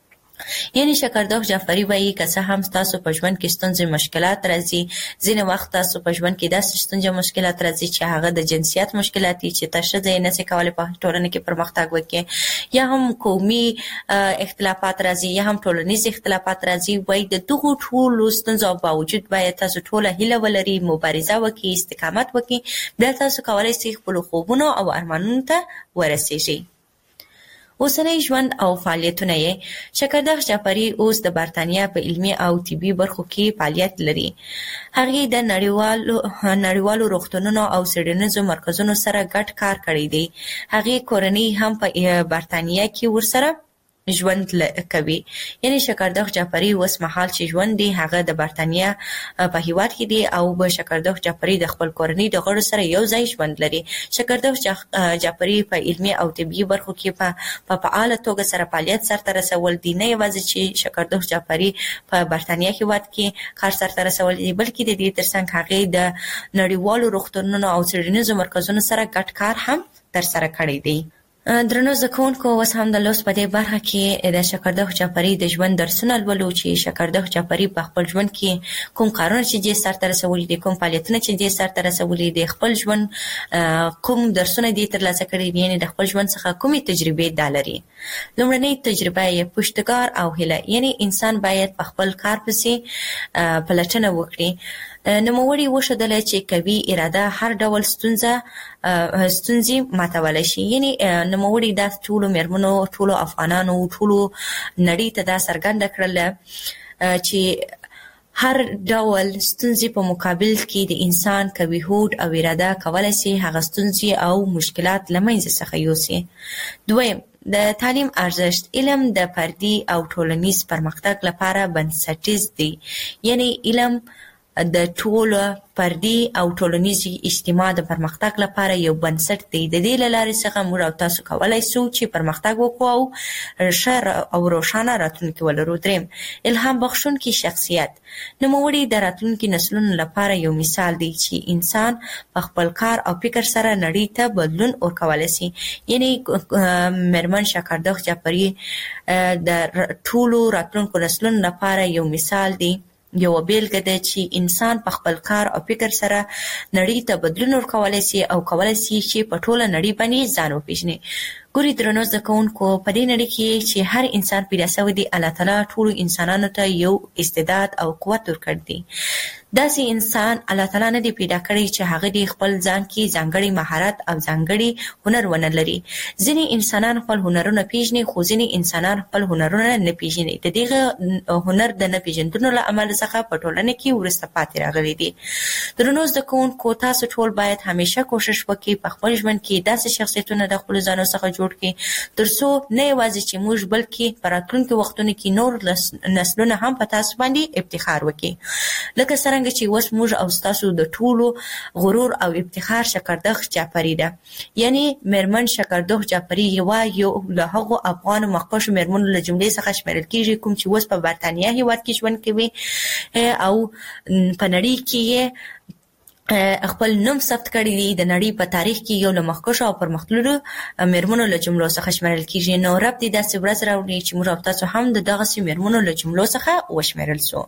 یعنی شکردخ جعفری وایي که څه هم ستاسو په ژوند کې ستونزې مشکلات راځي، ځینې وخت تاسو په ژوند کې داسې ستونزې مشکلات راځي چې هغه د جنسیت مشکلات دي چې ته ښځه یې نشي کولی په ټولنه کې پرمختګ وکړي، یا هم قومي اختلافات راځي یا هم ټولنیز اختلافات راځي. وایي د دغو ټولو ستونزو باوجود باید تاسو ټوله هیله ولرئ، مبارزه وکړئ، استقامت وکړئ، بیا تاسو کولی شئ خپلو خوبونو او ارمانونو ته ورسیږئ. اوسنی ژوند او فعالیتونه یې: شکردخ جعفری اوس د برتانیا په علمي او طبي برخو کې فعالیت لري. هغې د نړیوالو نړیوالو روغتونونو او څېړنیزو مرکزونو سره ګډ کار کړی دی. هغې کورنۍ هم په برتانیا کې ورسره ژوند کوي. یعنی شکردخ جعفری اوس مهال چې ژوند دی هغه د برتانیا په هیواد کې دی او به شکردخ جعفری د خپل کورنۍ د غړو سره یو ځای ژوند لري. شکردخ جعفری په علمي او طبي برخو کې په فعاله توګه سره فعالیت سرته رسول دي. نه یوازې چې شکردخ جعفری په برتانیا هیواد کې کار سرته رسول دي، بلکې د دې ترڅنګ هغې د نړیوالو روغتونونو او څېړنیزو مرکزونو سره ګډ کار هم ترسره کړی دی. درنو زکونکو اوس هم د لوست په دې برخه کې د شکردخ جعفری د ژوند درسونه لولو چې شکردخ جعفری په خپل ژوند کې کوم کارونه چې دې سرته رسولي دي، کوم فعالیتونه چې دې سرته رسولي دي، خپل ژوند کوم درسونه دې ترلاسه کړي دي، یعنې د خپل ژوند څخه کومې تجربې دا لري. لومړنۍ تجربه یې پشتګار او هیله، یعنې انسان باید په خپل کار پسې پلټنه وکړي. نوموړي وښودله چې قوي اراده هر ډول ستونزه ستونزې ماتولی شي. یعنې نوموړي دا ټولو مېرمنو، ټولو افغانانو، ټولو نړۍ ته دا څرګنده کړله چې هر ډول ستونزې په مقابل کې د انسان قوي هوډ او اراده کولی شي هغه ستونزې او مشکلات له منځه څخه یوسي. دویم، د تعلیم ارزښت. علم د فردي او ټولنیز پرمختګ لپاره بنسټیز دی. یعنې علم د ټولو فردي او ټولنیز اجتماع د پرمختګ لپاره یو بنسټ دی. د دې له لارې څخه موږ او تاسو کولی شو چې پرمختګ وکړو او ښه او روښانه راتلونکي ولرو. دریم، الهام بخښونکي شخصیت. نوموړي د راتلونکي نسلونو لپاره یو مثال دی چې انسان په خپل کار او فکر سره نړۍ ته بدلون ورکولی شي. یعنې مېرمن شکردخ جعفری د ټولو راتلونکو نسلونو لپاره یو مثال دی، یو بیلګه ده چې انسان په خپل کار او فکر سره نړۍ ته بدلون ورکولی شي او کولی شي چې په ټوله نړۍ باندې ځان وپېژني. ګوري درنو زده کوونکو، په دې نړۍ کې چې هر انسان پیدا شوی دی، الله تعالی ټولو انسانانو ته یو استعداد او قوت ورکړی دی. داسې انسان الله تعالی نه دی پیدا کړی چې هغه د خپل ځان کې ځانګړی مهارت او ځانګړی هنر ونه لري. ځینې انسانان خپل هنرونه پیژني، خو ځینې انسانان خپل هنرونه نه پیژني. د دغه هنر د نه پیژندنو له امله څخه په ټولنه کې وروسته پاتې راغلي دي. درنو زده کوونکو، تاسو ټول باید همیشه کوشش وکړئ په خپل ژوند کې داسې شخصیتونه د خپلو ځانو څخه جوړ کړئ تر څو نه یوازې چې موږ بلکې په راتلونکي وختونو کې نور نسلونه هم په تاسو باندې افتخار وکړي. لکه څرنګه چې اوس موږ او ستاسو د ټولو غرور او افتخار شکردخ جعفری ده. یعنې مېرمن شکردخ جعفری یوه یو له هغو افغانو مخکښو مېرمنو له جملې څخه شمیرل کېږي کوم چې اوس په برطانیه هېواد کې ژوند کوي او په نړۍ کې یې خپل نوم ثبت کړی دی. د نړۍ په تاریخ کې یو له مخکښو او پرمختللو مېرمنو له جملو څخه شمیرل کېږي. نو رب دې داسې ورځ راوړي چې موږ او تاسو هم د دغسې مېرمنو له جملو څخه وشمیرل سو.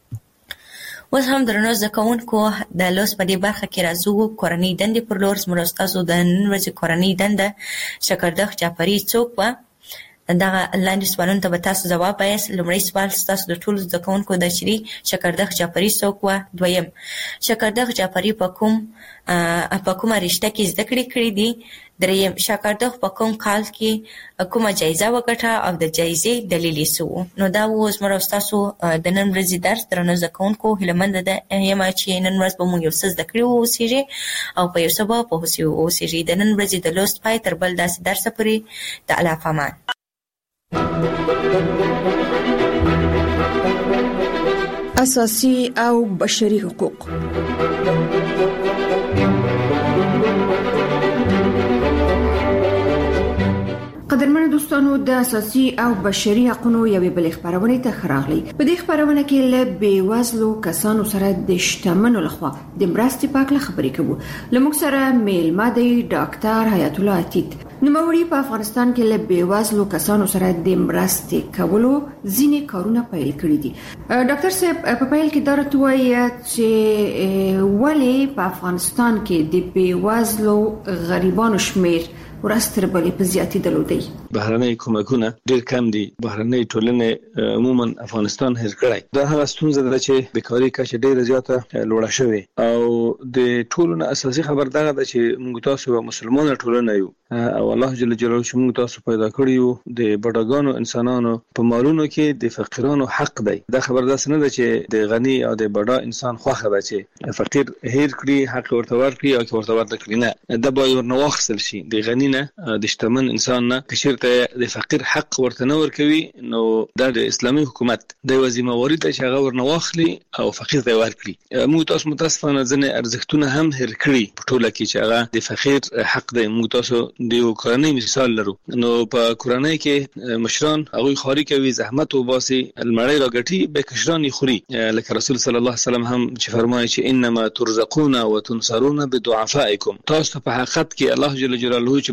اوس هم درنو زده کوونکو، د لوست په دې برخه کې راځو کورنۍ دندې پر لور. زموږ او ستاسو د نن ورځې کورنۍ دنده شکردخ جعفری څوک وه؟ دغه لاندې سوالونو ته به تاسو ځواب وایاست. لومړی سوال ستاسو د ټولو زده کوونکو ده چې شکردخ جعفری څوک وه. دویم، شکردخ جعفری په کوم په کومه رشته کې زده کړې کړې دي. دریم، شکردخ په کوم کال کې کومه جایزه وګټه او د جایزې دلیل یې څه و؟ نو دا و زموږ او ستاسو د نن ورځې درس. درنو زده کوونکو، هیلهمنده یم چې نن ورځ به مونږ یو څه زده کړي واوسېږئ او په یو څه به پوه سوي واوسېږئ. د نن ورځې د لوست پای تر بل داسې درسه پورې د الله په امان. اساسي او بشري حقوق. قدرمن دوستانو، د اساسي او بشري حقوقو یوې بلې خبرونه ته خراغلي. په دې خبرونه کې له بیوزلو کسانو سره د شتمنو لخوا د مرستې په اړه خبرې کوو. لموږ سره میلمه دی ډاکټر حیات الله عتیق. نوموړي په افغانستان کې له بیوزلو کسانو سره د مرستې کولو ځینې کارونه پیل کړي دي. ډاکټر صاحب، په پیل کې دا راته وایي چې ولې په افغانستان کې د بیوزلو غریبانو شمیر ورستر بلې په زیاتېدلو دی؟ بهرنۍ کومکونه ډېر کم دي. بهرنۍ ټولنې عموما افغانستان هېر کړی. دا هغه ستونزه ده چې بیکاري کچه ډېره زیاته لوړه شوې او د ټولو نه اساسي خبر دغه ده چې موږ تاسو یوه مسلمانه ټولنه یو او الله جل جلاله چې موږ تاسو پیدا کړي یو د بډاګانو انسانانو په مالونو کې د فقیرانو حق دی. دا خبر داسې نه ده چې د غني او د بډا انسان خوښه ده چې فقیر هېر کړي، حق ورته ورکړي او که ورته ورته کړي. نه، دا باید ورنه واخیستل شي. د غني نه، د شتمن انسان نه که چېرته د فقیر حق ورته نه ورکوي، نو دا د اسلامي حکومت د یوه ذمهواري ده چې هغه ورنه واخلي او فقیر ته یې ورکړي. موږ تاسو متاسفانه ځینې ارزښتونه هم هېر کړي په ټوله کې چې هغه د فقیر حق دی. موږ تاسو د یو کورنۍ مثال لرو. نو په کورنۍ کې مشران هغوی خواري کوي، زحمت وباسي، المړی راګټي، به کشران یې خوري. لکه رسول صلی الله علیه وسلم هم چې فرمایي چې انما ترزقون وتنصرون بدعفائکم. تاسو ته په حقیقت کې الله جل جلاله چې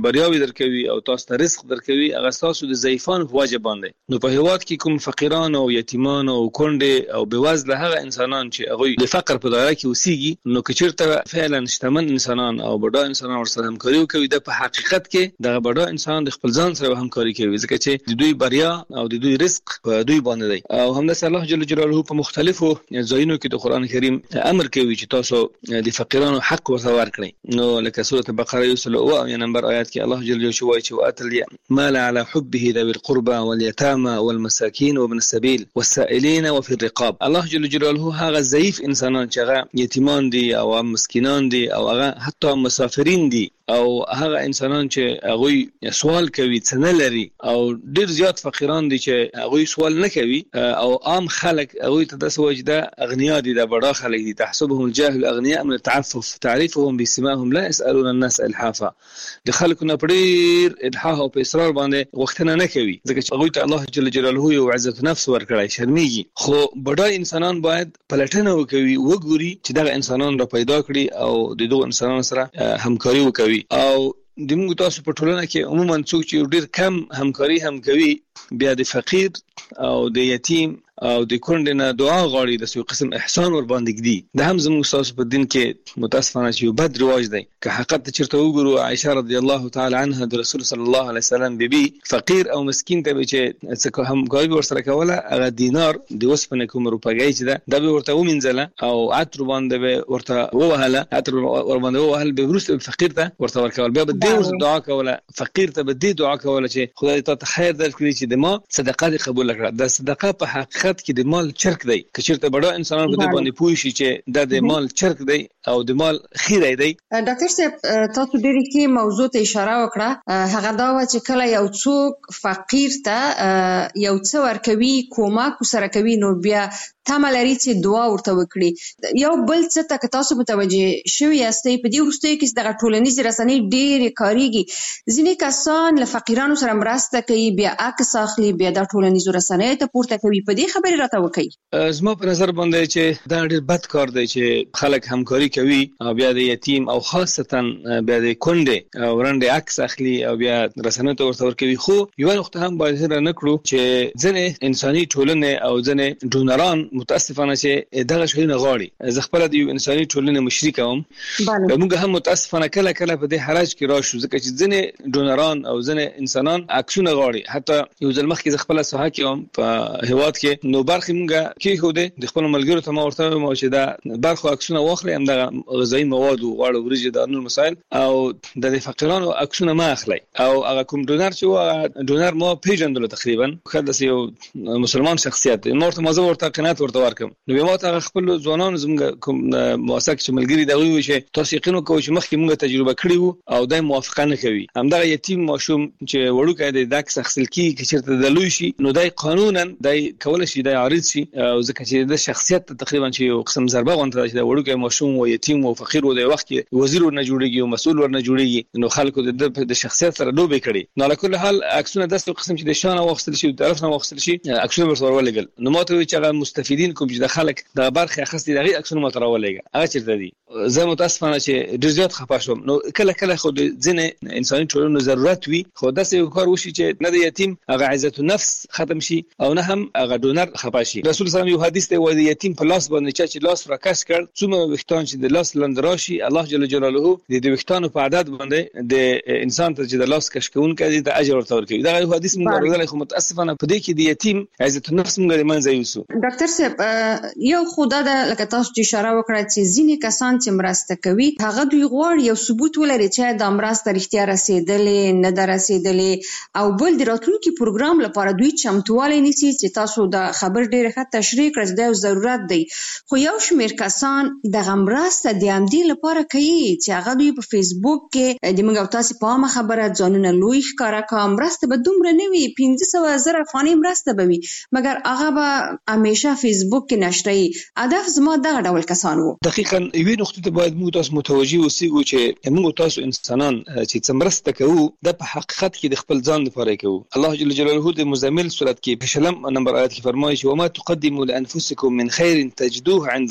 بریاوي درکوي او تاسو ته رزق درکوي هغه تاسو د ضعیفانو په وجه باندې. نو په هیواد کې کوم فقیران او یتیمان او کونډې او بېوزله هغه انسانان چې هغوی د فقر په دایره کې اوسېږي، نو که چېرته فعلا شتمن انسانان او بډا انسانان ورسره همکاري وکوي، د په حقیقت کې دغه بډا انسانان د خپل ځان سره همکاري کوي، ځکه چې د دوی بریا او د دوی رزق په دوی باندې دی. او همداسې الله جل جلاله په مختلفو ځایونو کې د قرآن کریم امر کوي چې تاسو د فقیرانو حق ورته ورکړئ. نو لکه سورة بقره یو سل اوه اویا نمبر آیات کې الله جل جلاله وایي چې وآت المال على حبه ذوي القربى واليتامى والمساكين وابن السبيل والسائلين وفي الرقاب. الله جل جلاله هغه ضعیف انسانان چې هغه یتیمان دي او مسکینان دي او هغه حتی مسافرین دي او هغه انسانان چې هغوی سوال کوي څه نه لري او ډیر زیات فقیران دي چې هغوی سوال نه کوي او عام خلک هغوی ته داسې وایي چې دا اغنیا دي، دا بډا خلک دي. تحسبهم الجاهل اغنیاء من التعفف تعرفهم بسماهم لا يسألون الناس الحافا. د خلکو نه په ډیر الحاح او په اصرار باندې غوښتنه نه کوي، ځکه چې هغوی ته الله جل جلاله یو عزت نفس ورکړی، شرمېږي. خو بډا انسانان باید پلټنه وکوي، وګوري چې دغه انسانان را پیدا کړي او د دغو انسانانو سره همکاري وکوي. او د موږ تاسو په ټولنه کې عموما څوک چې ډیر کم همکاري هم کوي، بیا د فقیر او د یتیم او د کونډې نه دعا غواړي، د یو قسم احسان ور باندې ږدي. دا هم زموږ تاسو په دین کې متاسفانه چې یو بد رواج دی. که حقیقت چېرته وګورو، عایشه رضی الله تعالی عنها د رسول صلی الله علیه وسلم بیبي فقیر او مسکین ته به چې څه همکاري به ورسره کوله، هغه دینار د اوسپنې کوم روپۍ چې ده دا به ورته ومینځله او عطر باندې به ورته ووهله، عطر ور باندې ووهل، به وروسته فقیر ته ورته ورکول، بیا به دې ورته دعا کوله، فقیر ته به دې دعا کوله چې خدای تا ته خیر درکړي چې د ما صدقه دې قبول کړه. دا صدقه په حقیقت کې د مال چرک دی. که چېرته بډا انسانان په دې باندې پوه شي چې دا د مال چرک دی او د مال خیره دی. ډاکټر صاحب تاسو ډېرې ښې موضوع ته اشاره وکړه، هغه دا وه چې کله یو څوک فقیر ته یو څه ورکوي، کومک ورسره کوي، نو بیا تمه لري چې دعا ورته وکړي. یو بل څه ته که تاسو متوجه شوي یاستئ، په دې وروستیو کې دغه ټولنیزې رسنۍ ډېرې کارېږي. ځینې کسان له فقیرانو سره مرسته کوي، بیا عکس اخلي، بیا دا ټولنیزو رسنیو ته پورته کوي. په دې خبرې راته وکړئ. زما په نظر باندې چې دا ډېر بد کار دی چې خلک همکاري کوي او بیا د یتیم او خاصتا بیا د کونډې او رنډې عکس اخلي او بیا رسنیو ته ورته ورکوي. خو یوه نقطه هم باید هېره نه کړو چې ځینې انساني ټولنې او ځینې ډونران متاسفانه چې دغه شیونه غواړي. زه خپله د یو انساني ټولنې مشري کوم. موږ هم متاسفانه کله کله په دې حرج کې راشو، ځکه چې ځینې ډونران او ځینې انسانان عکسونه غواړي. حتی یو ځل مخکې زه خپله ساحه کې وم په هېواد کې، نو برخې موږ کېښودې د خپلو ملګرو ته ما ورته ویم چې دا برخو عکسونه واخلئ، همدغه غذایي مواد و غوړ وریجې دا نور مسایل، او د فقیرانو عکسونه مه اخلئ. او هغه کوم ډونر چې و هغه ډونر ما پېژندلو تقریبا، ښه داسې یو مسلمان شخصیت دی. ما ورته ما زه ورته قناعت ورته ورکړم. نو بیا ما ته هغه خپلو ځوانانو زموږ کوم مواسک چې ملګري دي هغوی وویل چې تاسو یقین وکوئ چې مخکې موږ تجربه کړې وو او دا موافقه نه کوي. همدغه یتیم ماشوم چې وړوکی دی د عکس اخیستل کېږي، که چېرته د لوی شي نو دی قانونا دی کولی شي دی عارض شي، او ځکه چې د شخصیت ته تقریبا چې یو قسم ضربه غونډه ده چې د وړوکی ماشوم و یتیم و فقیر و د وخت کې وزیر ورنه جوړېږي او مسؤل ورنه جوړېږي، نو خلکو د شخصیت سره لوبې کړي. نو علی کل حال عکسونه داسې یو قسم چې د شا نه واخیستل شي، د طرف نه واخیستل شي، عکسونه ورته ورولېږل. نو ما ته وویل چې هغه مستفیدین کوم چې د خلک دغه برخې اخیستې د هغې عکسونه ما ته راولېږه، هغه چېرته دي؟ زه متاسفانه چې ډېر زیات خفه شوم. نو کله کله خو د ځینې انساني ټولنو ضرورت وي، خو داسې یو کار وشي چې نه د یتیم هغه عزت النفس ختم شي او نه هم هغه ډونر خفه شي. رسول صلی الله علیه وسلم یو حدیث دی وایي د یتیم په لاس باندې چا چې لاس راکش کړ، څومره ویښتان چې د لاس لاندې راشي، الله جل جلاله د دې ویښتانو په عدد باندې د انسان ته چې د لاس کش کوونکی دی د اجر ورته ورکوي. دغه یو حدیث موږ اورېدلی، خو متاسفانه په دې کې د یتیم عزت النفس موږ د منځه یوسو. ډاکټر صاحب یو خو دا ده لکه تاسو چې اشاره وکړه چې ځینې کسان چې مرسته کوي هغه دوی غواړي یو ثبوت ولري چې دا مرسته رښتیا رسېدلې نه ده رسېدلې، او بل د راتلونکي پروګرام لپاره دوی چمتووالی نیسي چې تاسو دا خبر ډېره ښه تشریح کړه چې دا یو ضرورت دی. خو یو شمېر کسان دغه مرسته د همدې لپاره کوي چې هغه دوی په فیسبوک کې د موږ او تاسې په عامه خبره ځانونه لوی ښکاره کړه، مرسته به دومره نه وي، پنځه سوه زره افغانۍ مرسته به وي، مګر هغه به همیشه فیسبوک کې نشروي. هدف زما دغه ډول کسان وو. دقیقاً یوې نقطې ته باید موږ تاسو متوجه اوسېږو چې موږ تاسو انسانان چې څه مرسته کوو دا په حقیقت کې د خپل ځان لپاره کوو. الله جل جلاله د مزمل سورت کې په شلم نمبر آیت کې فرمایي چې وما تقدموا لانفسکم من خیر تجدوه عند الله.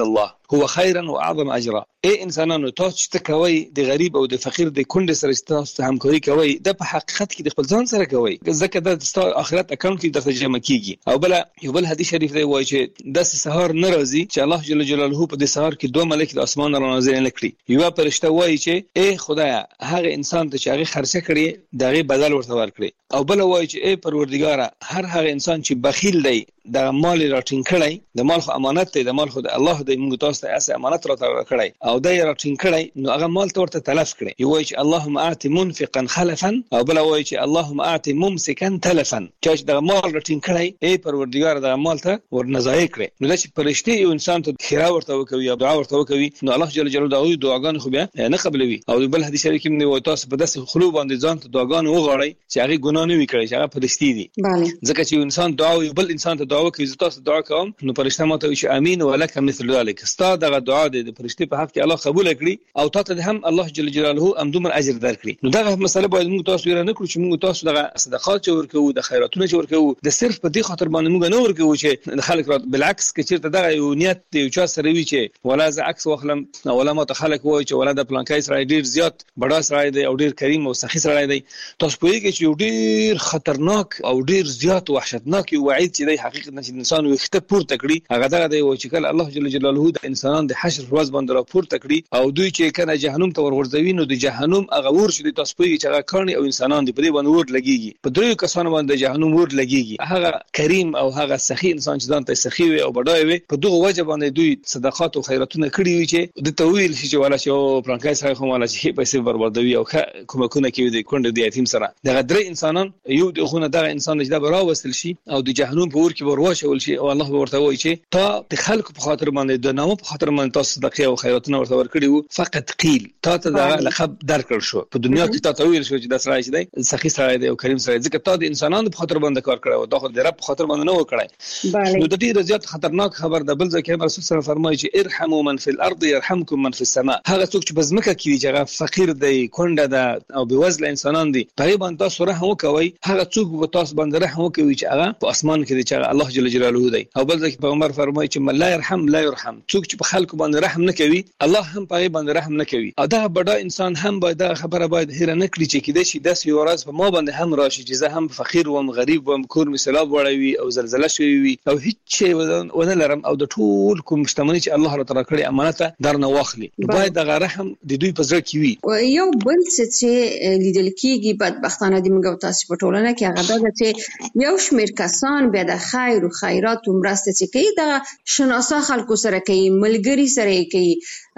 هو خيرا واعظم اجرا. اي انسانانو تاسو چې کوي د غریب او د فقیر د کونډې سره تاسو همکاري کوي د په حقیقت کې د خپل ځان سره کوي ځکه د آخرت اکاونټ کې درته جمع کیږي. او بل یو بل حدیث شریف دی وایي چې د سحر ناراضي چې الله جل جلاله په د سحر کې دوه ملائکه د اسمان را نازل نکړي. یو فرشته وایي چې ای خدایا هغه انسان ته چې هغه خرچه کړي دغه بدل ورته ورکړي. او بل وایي چې ای پروردګار هر هغه انسان چې بخیل دی د مال راټینګ کړي د مال خو امانت دی د مال خو د الله د موږ تاسو ته اسه امانت را کړی او د راټینګ کړي نو هغه مال ورته تلف کړي. یو وایي چې اللهم اعط منفقا خلفا او بل وایي چې اللهم اعط ممسكا تلفا چې د مال راټینګ کړي ای پروردګار د مال ته ورنځای کړي. نو د چې فرشتي یو انسان ته خیره ورته وکوي او دعا ورته وکوي نو الله جل جلاله دغه دعاګان خو بیا نه قبلوي. او بل حدیث شریف کې نو تاسو په داسې خلو باندې ځان ته دعاګان وغواړي چې هغه ګناه نه وکړي چې هغه فرشتي دي. ځکه چې انسان دعا او بل انسان ته دعا وکړي تاسو دعا کوم نو فرشته ماته وي چې امين ولک مثل ذلك ستا دغه دعا د فرشتي په حق کې الله قبول کړي او تاسو هم الله جل جلاله هم دومره اجر درکړي. نو دغه مسله باید موږ تاسو ورنه کړو چې موږ تاسو دغه صدقات ورکوو د خیراتونو ورکوو د صرف په دې خاطر باندې موږ نه ورکوو چې خلک را بالعکس کې چیرته دغه یو نیت دی چې سره وی چې ولا ز عکس واخلم ولا ما ته خلک وای چې ولا د پلانکای سره ډیر زیات بڑا سره دی او ډیر کریم او سخی سره دی. تاسو په کې چې ډیر خطرناک او ډیر زیات وحشتناک وعید چې دی حقیقت نه انسان وخته پورته کړی هغه دغه دی چې کله الله جل جلاله د انسانان د حشر ورځ باندې را پورته کړی او دوی چې کنه جهنم ته ورورځوي نو د جهنم هغه ور شي تاسو په چې هغه کړنی او انسانان دی په دې باندې ور لګيږي په دریو کسانو باندې جهنم ور لګيږي. هغه کریم او هغه سخی انسان چې ځان ته سخی وي او بډای وي په دغه وجه باندې دوی صدقات او خیراتونه کړی وي چې د تویل شي چې ولا شي او پرانکای سره کوم ولا شي پیسې بربادوي او کومه کومه کې د کونډه د یتیم سره دغه درې انسانان یو د خونه دغه انسان چې دا راوستل شي او د جهنم په ور کې ورواچول شي او الله ورته وایي چې تا د خلکو په خاطر باندې د نامو په خاطر باندې تاسو صدقه او خیراتونه ورته ورکړي وو فقط قیل تا ته دا لقب درکړ شو په دنیا کې تا ته ویل شو چې دا سره دی سخی سره دی او کریم سره ځکه تا د انسانانو په خاطر باندې کار کړو دا خو د رب په خاطر باندې نه وکړای. نو د دې رضایت خطرناک خبر د بل ځکه رسول صلی الله علیه وسلم فرمایي چې ارحموا من فی الارض يرحمكم من فی السماء. هغه څوک چې بزمکه کې چې هغه فقیر دی کونډه ده او بوزله انسانان دي په باندې تاسو رحم وکوي. هغه څوک په تاسو باندې رحم وکوي چې هغه په اسمان کې دی چې الله جل جلاله دی. او بل ځکه پیغمبر فرمایي چې من لا يرحم لا يرحم څوک چې په خلکو باندې رحم نه کوي الله هم په باندې رحم نه کوي. او دا بډا انسان هم باید دا خبره باید هیر نه کړي چې کده شي داس یو ورځ په ما باندې هم راشي چې زه هم فقیر وم غریب وم کور مثلا وړوي او زلزلہ شوی وي او هیڅ شی ونه لرم او د ټول کوم مشتمنی چې الله تعالی کړی امانت درنه واخلي باید د رحم د دوی په ځای کې وي. یو بل څه چې لیدل کیږي بدبختانه د موږ تاسو په ټولنه کې هغه دا چې یو شمېر کسان به د خیر او خیرات او مرسته چې کوي د شناسا خلکو سره کوي ملګری سره کوي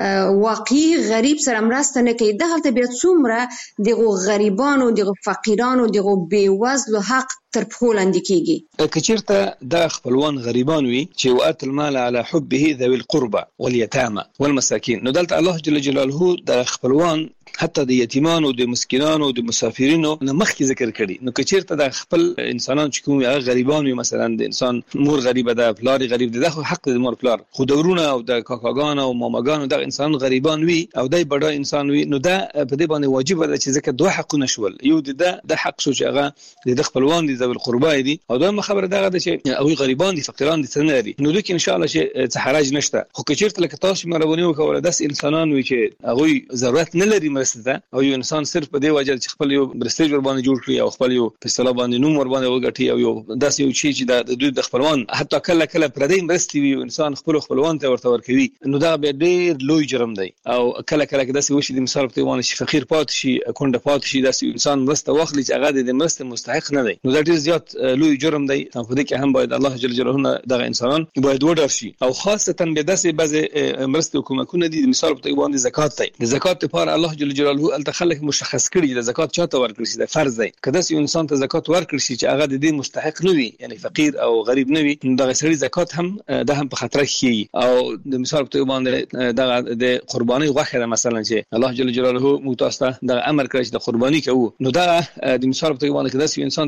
واقعي غریب سره مرسته نه کوي. د هغه بیا څومره دغه غریبانو دغه فقیرانو دغه بیوزلو حق تر پخو لاندې کیږي. کچیرته د خپلوان غریبان وي چې وات المال على حبه ذوي القربى واليتامى والمساكين نو دلته الله جل جلاله د خپلوان حتی د یتیمانو د مسکینانو د مسافرینو نه مخکې ذکر کړي. نو کچیرته د خپل انسانان چې کوم هغه غریبان وي مثلا د انسان مور غریبه ده پلار غریب ده خو حق د مور پلار خو دورونه او د کاکاګان او ماماګان د انسان غریبان وي او دای بډا انسان وي نو دا په دې باندې واجب ده چې ځکه دوه حقونه شول. یو د د حق شو چې هغه د خپلوان دي ذوی القربى دي او دا خبره دغه ده چې او غریبان دي فقیران دي څنګه دي نو دوی ان شاء الله چې څه حرج نشته. خو کچیرته لکه تاسو مروونی وکول داس انسانان وي چې هغه ضرورت نه لري مرسته او یو انسان صرف په دې وجه چې خپل یو برستیج ور باندې جوړ کړي او خپل یو په اصطلاح باندې نوم ور باندې وګټي او یو داس یو شی چې د دوی د خپلوان حتی کله کله پردې مرستي وي انسان خپل خپلوان ته ورته ورکوي نو دا به ډېر لوی جرم دی. او کله کله داس یو شی د مثال په توګه شي فقیر پات شي کونډه پات شي داس انسان مرسته واخلي چې هغه د مرسته مستحق نه دی نو دا ډېر زیات لوی جرم دی. په دې کې هم باید الله جل جلاله دغه انسانان باید وډار شي او خاصه به داس بعض مرسته حکومتونه دي مثال په توګه زکات دی. د زکات لپاره الله جل جلاله التخلق مشخص کړی د زکات چاته ورکړي چې د فرض دی. کله چې انسان ته زکات ورکړي چې هغه د دې مستحق نه وي یعنی فقیر او غریب نه وي دغه سړي زکات هم د هم په خطر کې او د مثال په توګه باندې د د قرباني غوښه مثلا چې الله جل جلاله مو تاسو ته د امر کړی چې د قرباني کوو نو دا د مثال په توګه باندې کله چې انسان ته ورکړي چې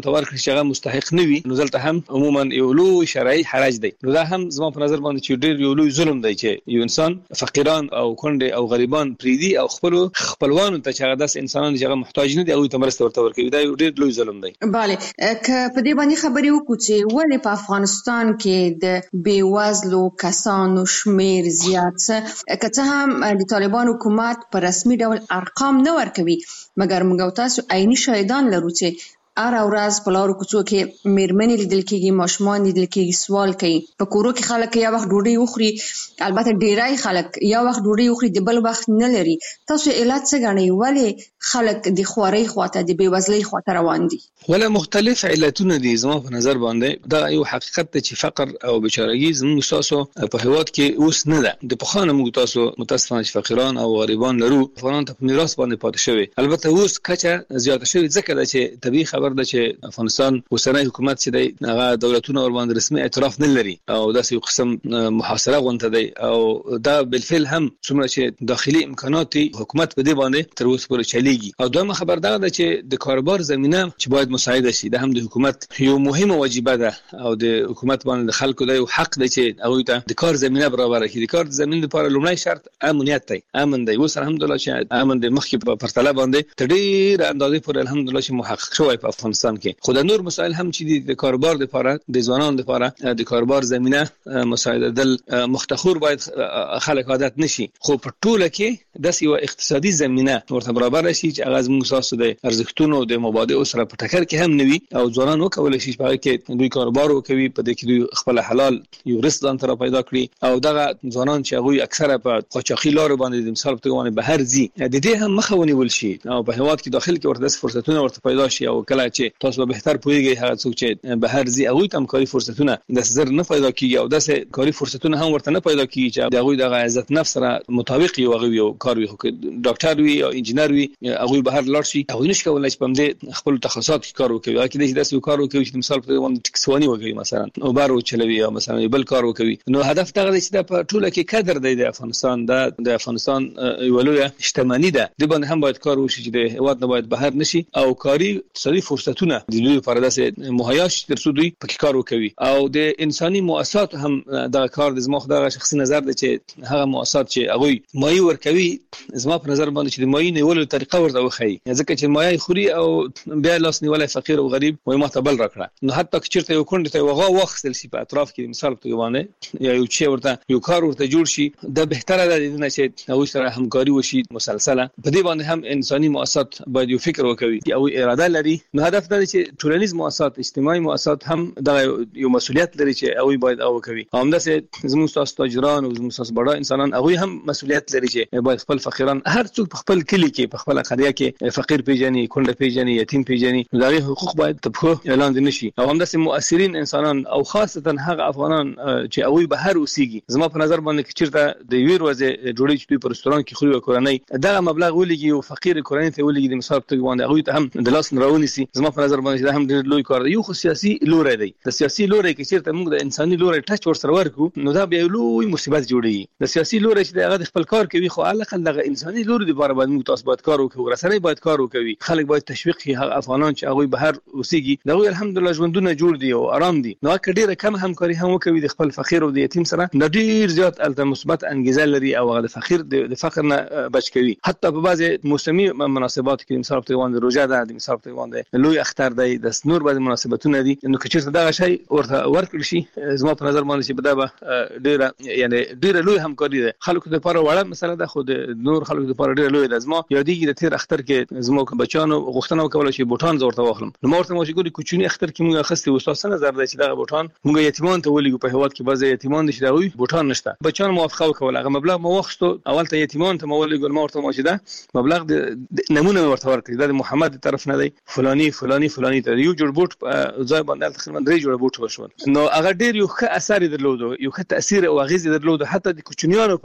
چې هغه مستحق نه وي نو دلته هم عموما یو لوی شرعي حرج دی. نو دا هم زما په نظر باندې چې ډېر یو لوی ظلم دی چې یو انسان فقیران او کونډې او غریبان پریدي او خپل خپلوانو ته چې هغه داس انسانان چې هغه محتاج نه دي او ته مرسته ورته ورکوي، دا یو ډېر لوی ظلم دی. bale که په دې باندې خبرې وکړو چې ولې په افغانستان کې د بیوزلو کسانو شمیر زیات څه که څه هم د طالبان حکومت په رسمي ډول ارقام نه ورکوي، مګر موږ تاسو عیني شاهدان لرو چې هر ورځ په لارو کوڅو کې میرمنې لیدل کېږي، ماشومان لیدل کېږي، سوال کوي. په کورو کې خلک یا وخت ډوډۍ وخوري، البته ډیری خلک یا وخت ډوډۍ وخوري د بل وخت نه لري. تاسو علت څه ګڼئ ولې خلک د خوارۍ خواته د بیوزلۍ خواته روان دي؟ ولا مختلف علتونه دي زما په نظر باندې. دا یو حقیقت دی چې فقر او بیچارهګي زموږ تاسو په هیواد کې اوس نه ده. د پخوانه موږ تاسو متاسفانه چې فقیران او غریبان لرو، افغانان ته په میراث باندې پاتې شوی. البته اوس کچه زیاته شوی ځکه چې طبيعي خبر ده چې افغانستان اوسنی حکومت چې دی هغه دولتونه ور باندې رسمي اعتراف نه لري او داسې یو قسم محاصره غونډه دی او دا بالفعل هم څومره چې داخلي امکانات حکومت په دې باندې تر اوسه پورې چلیږي. او دویمه خبر دا ده چې د کاروبار زمينه چې باید مساعده شي، دا هم د حکومت یو مهمه واجبه ده او د حکومت باندې د خلکو د حق دی چې هغه ته د کار زمينه برابر کړي. د کار زمينه لپاره لومړی شرط امنیت دی. امن دی اوس الحمدلله چې امن د مخکې په پرتله باندې تر ډېر اندازې پورې الحمدلله چې محقق شوی په افغانستان کې. خو د نور مسائل هم چې د کاروبار لپاره د ځوانانو لپاره د کاروبار زمينه مساعده دل مختخور باید خلک عادت نشي. خو په ټوله کې د یو اقتصادي زمينه ورته برابر شي چې هغه موږ تاسو د ارزښتونو د مبادئ سره په ټکر کې هم نوي او ځوانان وکولای شي په کې دوی کاروبار وکوي، په دې کې دوی خپل حلال یو رزق ځان تر پیدا کړي او دغه ځوانان چې هغه اکثره په قاچاقي لارو باندې د مثال په توګه بهر ځي د دې هم مخه ونیول شي او په هیواد کې داخل کې ورته فرصتونه ورته پیدا شي. او کله چې تاسو به بهتر پوهیږئ هغه څوک چې بهر ځي هغه ته کاری فرصتونه د زر نه پیدا کیږي او داسې کاری فرصتونه هم ورته نه پیدا کیږي چې هغه د عزت نفس سره مطابق یو هغه یو کار وي. ډاکټر وي او انجینر وي هغه بهر لاړ شي هغه نشي کولای چې په دې خپل تخصصات کې کار وکړي. هغه کې داسې کار وکړي چې مثال په توګه ټکسوانی وکړي مثلا او بارو چلوي او مثلا بل کار وکړي. نو هدف دا دی چې په ټوله کې قدر دی د افغانستان د افغانستان یو لوی شتمنۍ ده. د باندې هم باید کار وشي چې د هیواد نه باید بهر نشي او کاری اقتصادي فرصتونه د دوی لپاره داسې مهیا شي تر څو دوی پکې کار وکړي. او د انساني مؤسسات هم دا کار د زما خدای شخصي نظر دی چې هغه مؤسسات چې هغه مایي ورکوي زما په نظر باندې چې د مایي نیولو طریقه ورته وخی، ځکه چې مایي خوري او بیا لاس نیولای فقیر او غریب وای ما ته بل راکړه. نو حتی که چیرته یو کونډه ته وغه وخت سل شي په اطراف کې مثال په توګه باندې یا یو چې ورته یو کار ورته جوړ شي د بهتره ده نه چې هغه سره همکاري وشي مسلسله. په دې باندې هم انساني مؤسسات باید یو فکر وکړي او اراده لري. نو هدف دا دی چې ټولنیز مؤسسات اجتماعي مؤسسات هم دا یو مسؤلیت لري چې هغه باید او کوي. همداسې زموږ تاسو تاجران او زموږ تاسو بڑا انسانان هغه هم مسؤلیت لري چې باید خپل فقیران هر څوک په خپل کلی کې په خپل قريه کې فقیر پیژني، کونډه پیژني، یتیم پیژني. دغه حقوق باید په اعلان دي نشي. او همداسې مؤثرین انسانان او خاصتا هغه افغانان چې هغه بهر اوسېږي زما په نظر باندې چې چیرته د ویر وځي ډوډۍ چې په رستوران کې خوري کورنۍ دغه مبلغ ولګي او فقیر کورنۍ ته ولګي د مثال په توګه باندې هغه ته هم د لاس راونی سي. زما په نظر باندې دا هم ډېر لوی کار دی. یو خو سیاسي لوري دی. د سیاسي لوري کې چیرته موږ د انساني لوري ټچ ور سره ورکو نو دا به لوی مصیبت جوړي. د سیاسي لوري چې هغه خپل کار کوي خو علاقه دغه انساني لوري د بار باندې موږ تاسو باید کار وکړو، رسنۍ باید کار وکړي، خلک باید تشویق شي. هغه افغانان چې هغه بهر اوسېږي دا الحمدلله ژوندونه جوړ دي او آرام دي. نو که ډیره کم همکاري هم وکوي د خپل فقیر او د یتیم سره د ډیر زیات الته مثبت انګیزه لري او هغه د فقیر د فقر نه بچ کوي. حتی په بعضي موسمي مناسبات کې مثال په توګه روزه ده، د مثال په توګه لوی اختر دی، د نور بعضي مناسبتونه دي. نو که چیرته دا شی ورته ورکړي شي زما په نظر باندې چې بدا به ډیره یعنی ډیره لوی همکاري ده. خلکو د لپاره وړه مسله ده خو د نور خلکو د لپاره ډیره لوی ده. زما یادېږي د تیر اختر کې زما بچانو غوښتنه وکوله چې بوټان زورته واخلم. نو مورته مو چې ګوري کوچنی اختر کې موږ خسته استاد نظر دی چې دا بوټان موږ یتیمان ته ولګو. په هواد کې بعضي یتیمان دي چې دا وي بوټان نشته. بچان موافقه وکوله. هغه مبلغ مو واخستو اول ته یتیمان ته مو ولګو. مورته مو چې دا مبلغ د نمونه ورته ورکړي دا د محمد طرف نه دی فلانی فلانی فلانی ته یو جوړ بوټ ځای باندې تقریبا درې جوړ بوټ وشول. نو هغه ډیر یو ښه اثر درلود، یو ښه تاثیر او غیز درلود. حتی د کوچنیانو په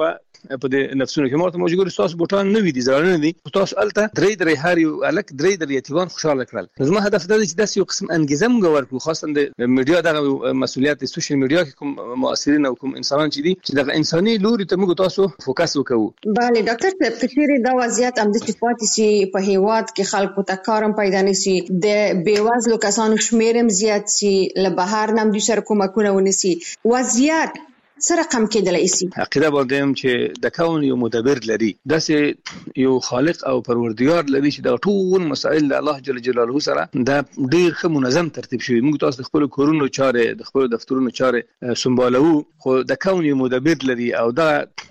په دې نفسونو کې مرته موجود تاسو بوتان نه وي دي ځانونه دي تاسو الته درې درې هاري الک درې درې یتیوان خوشاله کړل زما هدف دا دی چې داسې یو قسم انګیزه موږ ورکړو خاصه د میډیا دغه مسؤلیت د سوشل میډیا کې کوم مؤثرین او کوم انسانان چې دي چې دغه انساني لوري ته موږ تاسو فوکس وکړو. بله ډاکټر صاحب کثیر دا وضعیت هم د صفات سي په هیواد کې خلکو ته کارم پیدا نشي د بیوازلو کسانو شمیرم زیات سي له بهر نم د سر کومکونه ونسي وضعیت سره رقم کېدلای شي. عقیده باندې چې د کون یو مدبر لري داسې یو خالق او پروردگار لري چې د ټول مسائل د الله جل جلاله سره د ډیر ښه منظم ترتیب شوی. موږ تاسو خپل کورونو چارې د خپل دفترونو چارې سمبالو خو د کون یو مدبر لري او دا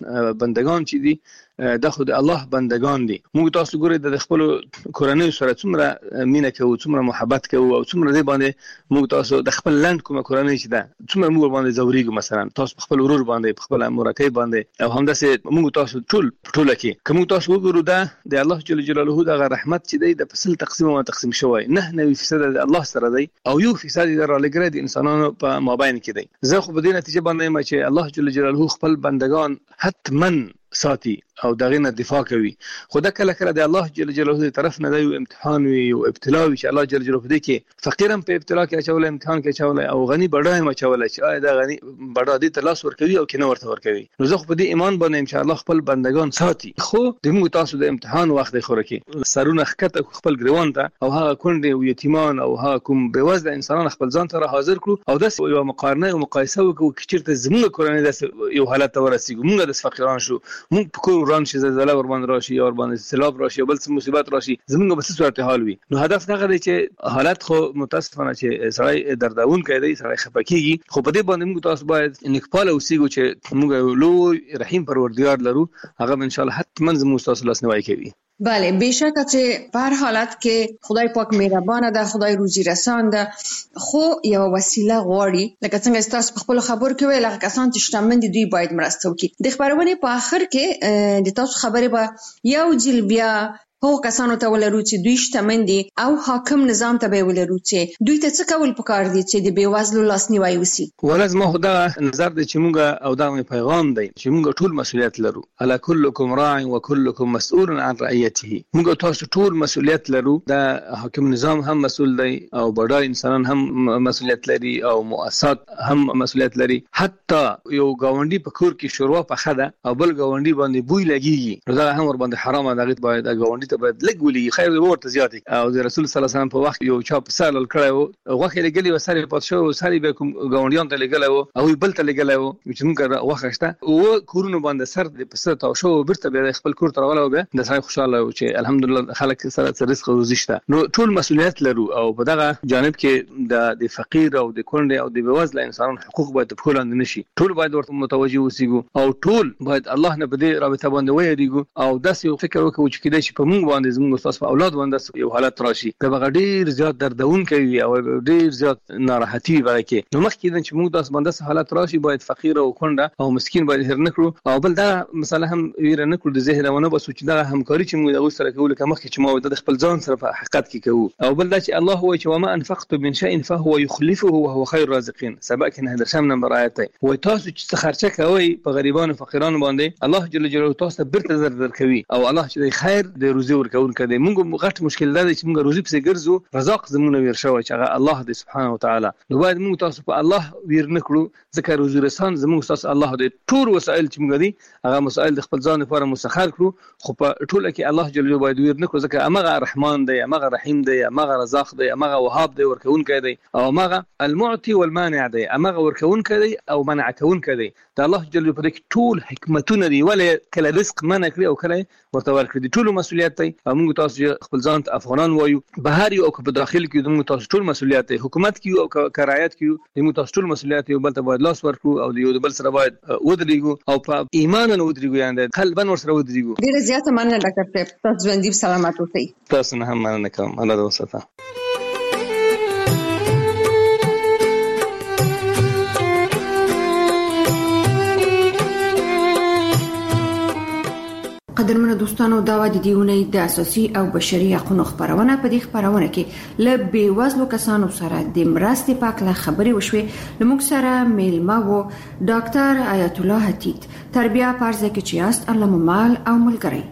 بندگان چې دي دا خو د الله بندگان دي. موږ تاسو ګورئ د خپل کورنۍ سره څومره مینه کوو څومره محبت کوو او څومره دې باندې موږ تاسو د خپل لند کومه کورنۍ چې ده څومره موږ باندې زوريګو مثلا تاسو خپل ورور باندې خپل مرکه باندې او همداسې موږ تاسو ټول ټول کې کوم تاسو وګورو دا د الله جل جلاله د رحمت چې دی د فصل تقسیم او تقسیم شوی نه نه فیصد د الله سره دی او یو فیصد د رالګره د انسانانو په مابین کې دی. زه خو په دې نتیجه باندې ما چې الله جل جلاله خپل بندگان حتمن ساتي او دغه نه دفاع کوي. خو دا کله کله د الله جل جلاله طرف نه دی امتحان وي او ابتلا وي چې الله جل جلاله دې کې فقیرم په ابتلا کې اچول امتحان کې اچول او غني بډای ما اچول چې آیا دا غني بډا دې تلاش ور کوي او کې نه ورته ور کوي. نو زه خو په دې ایمان باندې ان شاء الله خپل بندگان ساتي. خو د موږ تاسو د امتحان وخت دی خو کې سرونه خکته خپل ګریوان ته او هغه کونډې او یتیمان او هغه کوم بېوزله انسانان خپل ځان ته حاضر کړو او د یو مقارنه او مقایسه وکړو چې چیرته زموږ کورنۍ د یو حالت ته ورسیږو موږ د فقیران شو موږ په کور شي زلزلہ ور باندې راشي او ور باندې سیلاب راشي او بل څه مصیبت راشي زمونږ به څه صورت حال وي. نو هدف دا غواړي چې حالت خو متاسفانه چې سړی دردون کوي سړی خپکیږي خو په دې باندې موږ تاسو باید نکپاله اوسېږو چې موږ لوی رحیم پروردگار لرو هغه ان شاء الله حتما زموږ تاسو لاس نیوي کوي. بله بهشکه چې په هر حالت کې خدای پاک مهربانه ده خدای روزي رسان ده خو یو وسیله غواړي لکه څنګه تاسو په خپل خبر کې ویل هغه کسان چې شتمن دي دوی باید مرسته وکړي. د خبرونه په اخر کې د تاسو خبره به یو جل بیا هو کسانو ته ولرو چې دوی شتمن دي او حاکم نظام ته به ولرو چې دوی ته څه کول پکار دي چې د بیوازلو لاسنیوي وسی. ولازم خو دا نظر دی چې موږ او دا پیغام دی چې موږ ټول مسؤلیت لرو. الا كلكم راع وكلكم مسؤول عن رعيته. موږ تاسو ټول مسؤلیت لرو. دا حاکم نظام هم مسؤل دی او بډای انسانان هم مسؤلیت لري او مؤسسات هم مسؤلیت لري. حتی یو گاونډي په کور کې شروع په خده او بل گاونډي باندې بوی لګيږي دا هم ور باندې حرامه دغه باید گاونډي ته باید لګولي خیر ورته زیات او د رسول صلی الله علیه وسلم په وخت یو چا په سال کړو غوخه لګلی و ساري پات شو ساري به کوم گاونډیان ته لګلو او بل ته لګلو چې موږ غوخه شته او کورونو باندې سر د پسته تا شو برته به خپل کور تر غلو به د سړي خوشاله او چې الحمدلله خلک سره رزق او روزي شته. نو ټول مسؤلیت لرو او په دغه جانب کې د د فقیر او د کونډې او د بېوزله انسانانو حقوق باید په لاندې نشي. ټول باید ورته متوجي اوسېږو او ټول باید الله نه بده رابطه باندې وېریږو او داسې یو فکر وکړو چې کله شي په موږ باندې زموږ استاد په اولاد باندې یو حالت راشي دا به ډیر زیات دردون کوي او ډیر زیات ناراحتي ورکه. نو مخکې چې موږ داس باندې حالت راشي باید فقیر او کونډه او مسکین باید هر نکړو او بل دا مثلا هم ویره نکړو د ذهن ونه بس چې دا همکاري چې موږ د سره کوو لکه مخکې چې ما د خپل ځان سره په حقیقت کې کوو او بل دا چې الله هو چې وما انفقت من شيء فهو يخلفه وهو خير الرازقين. سبق نه درشم نمبر آیت وي تاسو چې خرچه کوي په غریبانو فقیرانو باندې الله جل جلاله تاسو برته زر در کوي او الله چې خیر د روزي ورکون کړي. موږ غټ مشکل دا چې موږ روزي په ګرځو رزاق زمونه وير شوی چې هغه الله دې سبحانه وتعالى. نو باید موږ تاسو په الله وير نکړو ځکه روزي رسان زموږ تاسو الله دې ټول وسایل چې موږ دي هغه مسائل د خپل ځان لپاره مسخر کړو خو په ټوله کې الله جل جلاله باید وير نکړو ځکه هغه رحمان دی هغه رحیم دی هغه رزاق دی هغه وهاب دی ورکون کړي او هغه المعطي والمانع دی هغه ورکون کړي او منع کون کړي. دا الله جل جلاله په دې ټول حکمتونه دی ولې کله رزق منع کړی او کله ورته ورکړي ټول مسؤلیت دی. موږ تاسو خپل ځان افغانان وایو بهر او په داخل کې موږ تاسو ټول مسؤلیت دی. حکومت کې او کرایت کې موږ تاسو ټول مسؤلیت یو بل ته باید لاس ورکړو او یو بل سره باید ودرېږو او په ایمان نه ودرېږو یعنی قلبا ور سره ودرېږو. ډیره زیاته مننه ډاکټر صاحب تاسو ژوندۍ سلامت اوسئ. تاسو نه هم مننه کوم الله دې وساته. قدرمنو دوستانو دا و د دیونې د اساسي او بشري حقوقو خبرونه په دې خبرونه کې ل بیوزلو کسانو سره د مرستې په اړه خبرې وشوي. لموږ سره میلمه وو ډاکټر آیت الله حتیت تربیه پارزه کې چیاست الله مال او ملګری.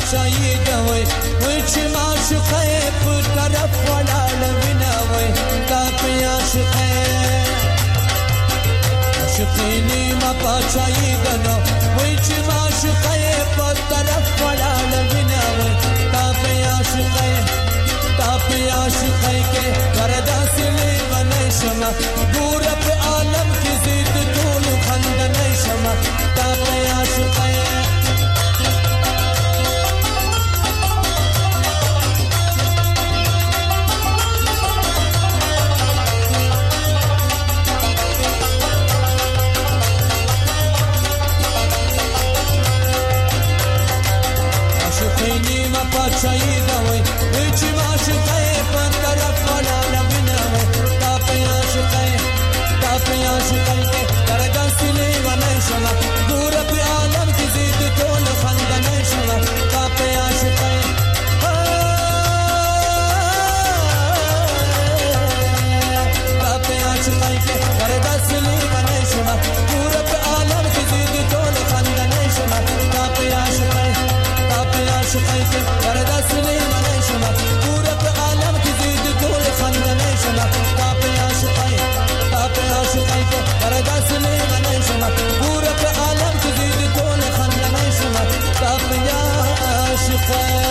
پاچایی دوي وای چې معشوقه په طرف ولاړ وینوي تا په عاشقه عاشقینی ما پاچایی دنو وای چې معشوقه په طرف ولاړ وینوي تا په عاشقه تا په عاشقه کې وردا سلی ونای شمه ګور په عالم کې زید ټول خندنای شمه تا په عاشقه پاچایی دوي وای چې عاشقه په طرف ولاړ وینوي تا په عاشقه تا په عاشقه کې درګه سلی ونای شمه ګور په عالم کې زید ټول خندنای شمه تا په عاشقه تا په عاشقه کې درګه سلی ونای شمه ګور په عالم کې زید ټول خندنای شمه تا په عاشقه عاشقای کې وردا سلی منای شمه پورا په عالم کې زید ټول خندنای شمه تا په عاشقای تا په عاشقای کې وردا سلی منای شمه پورا په عالم کې زید ټول خندنای شمه تا په عاشقای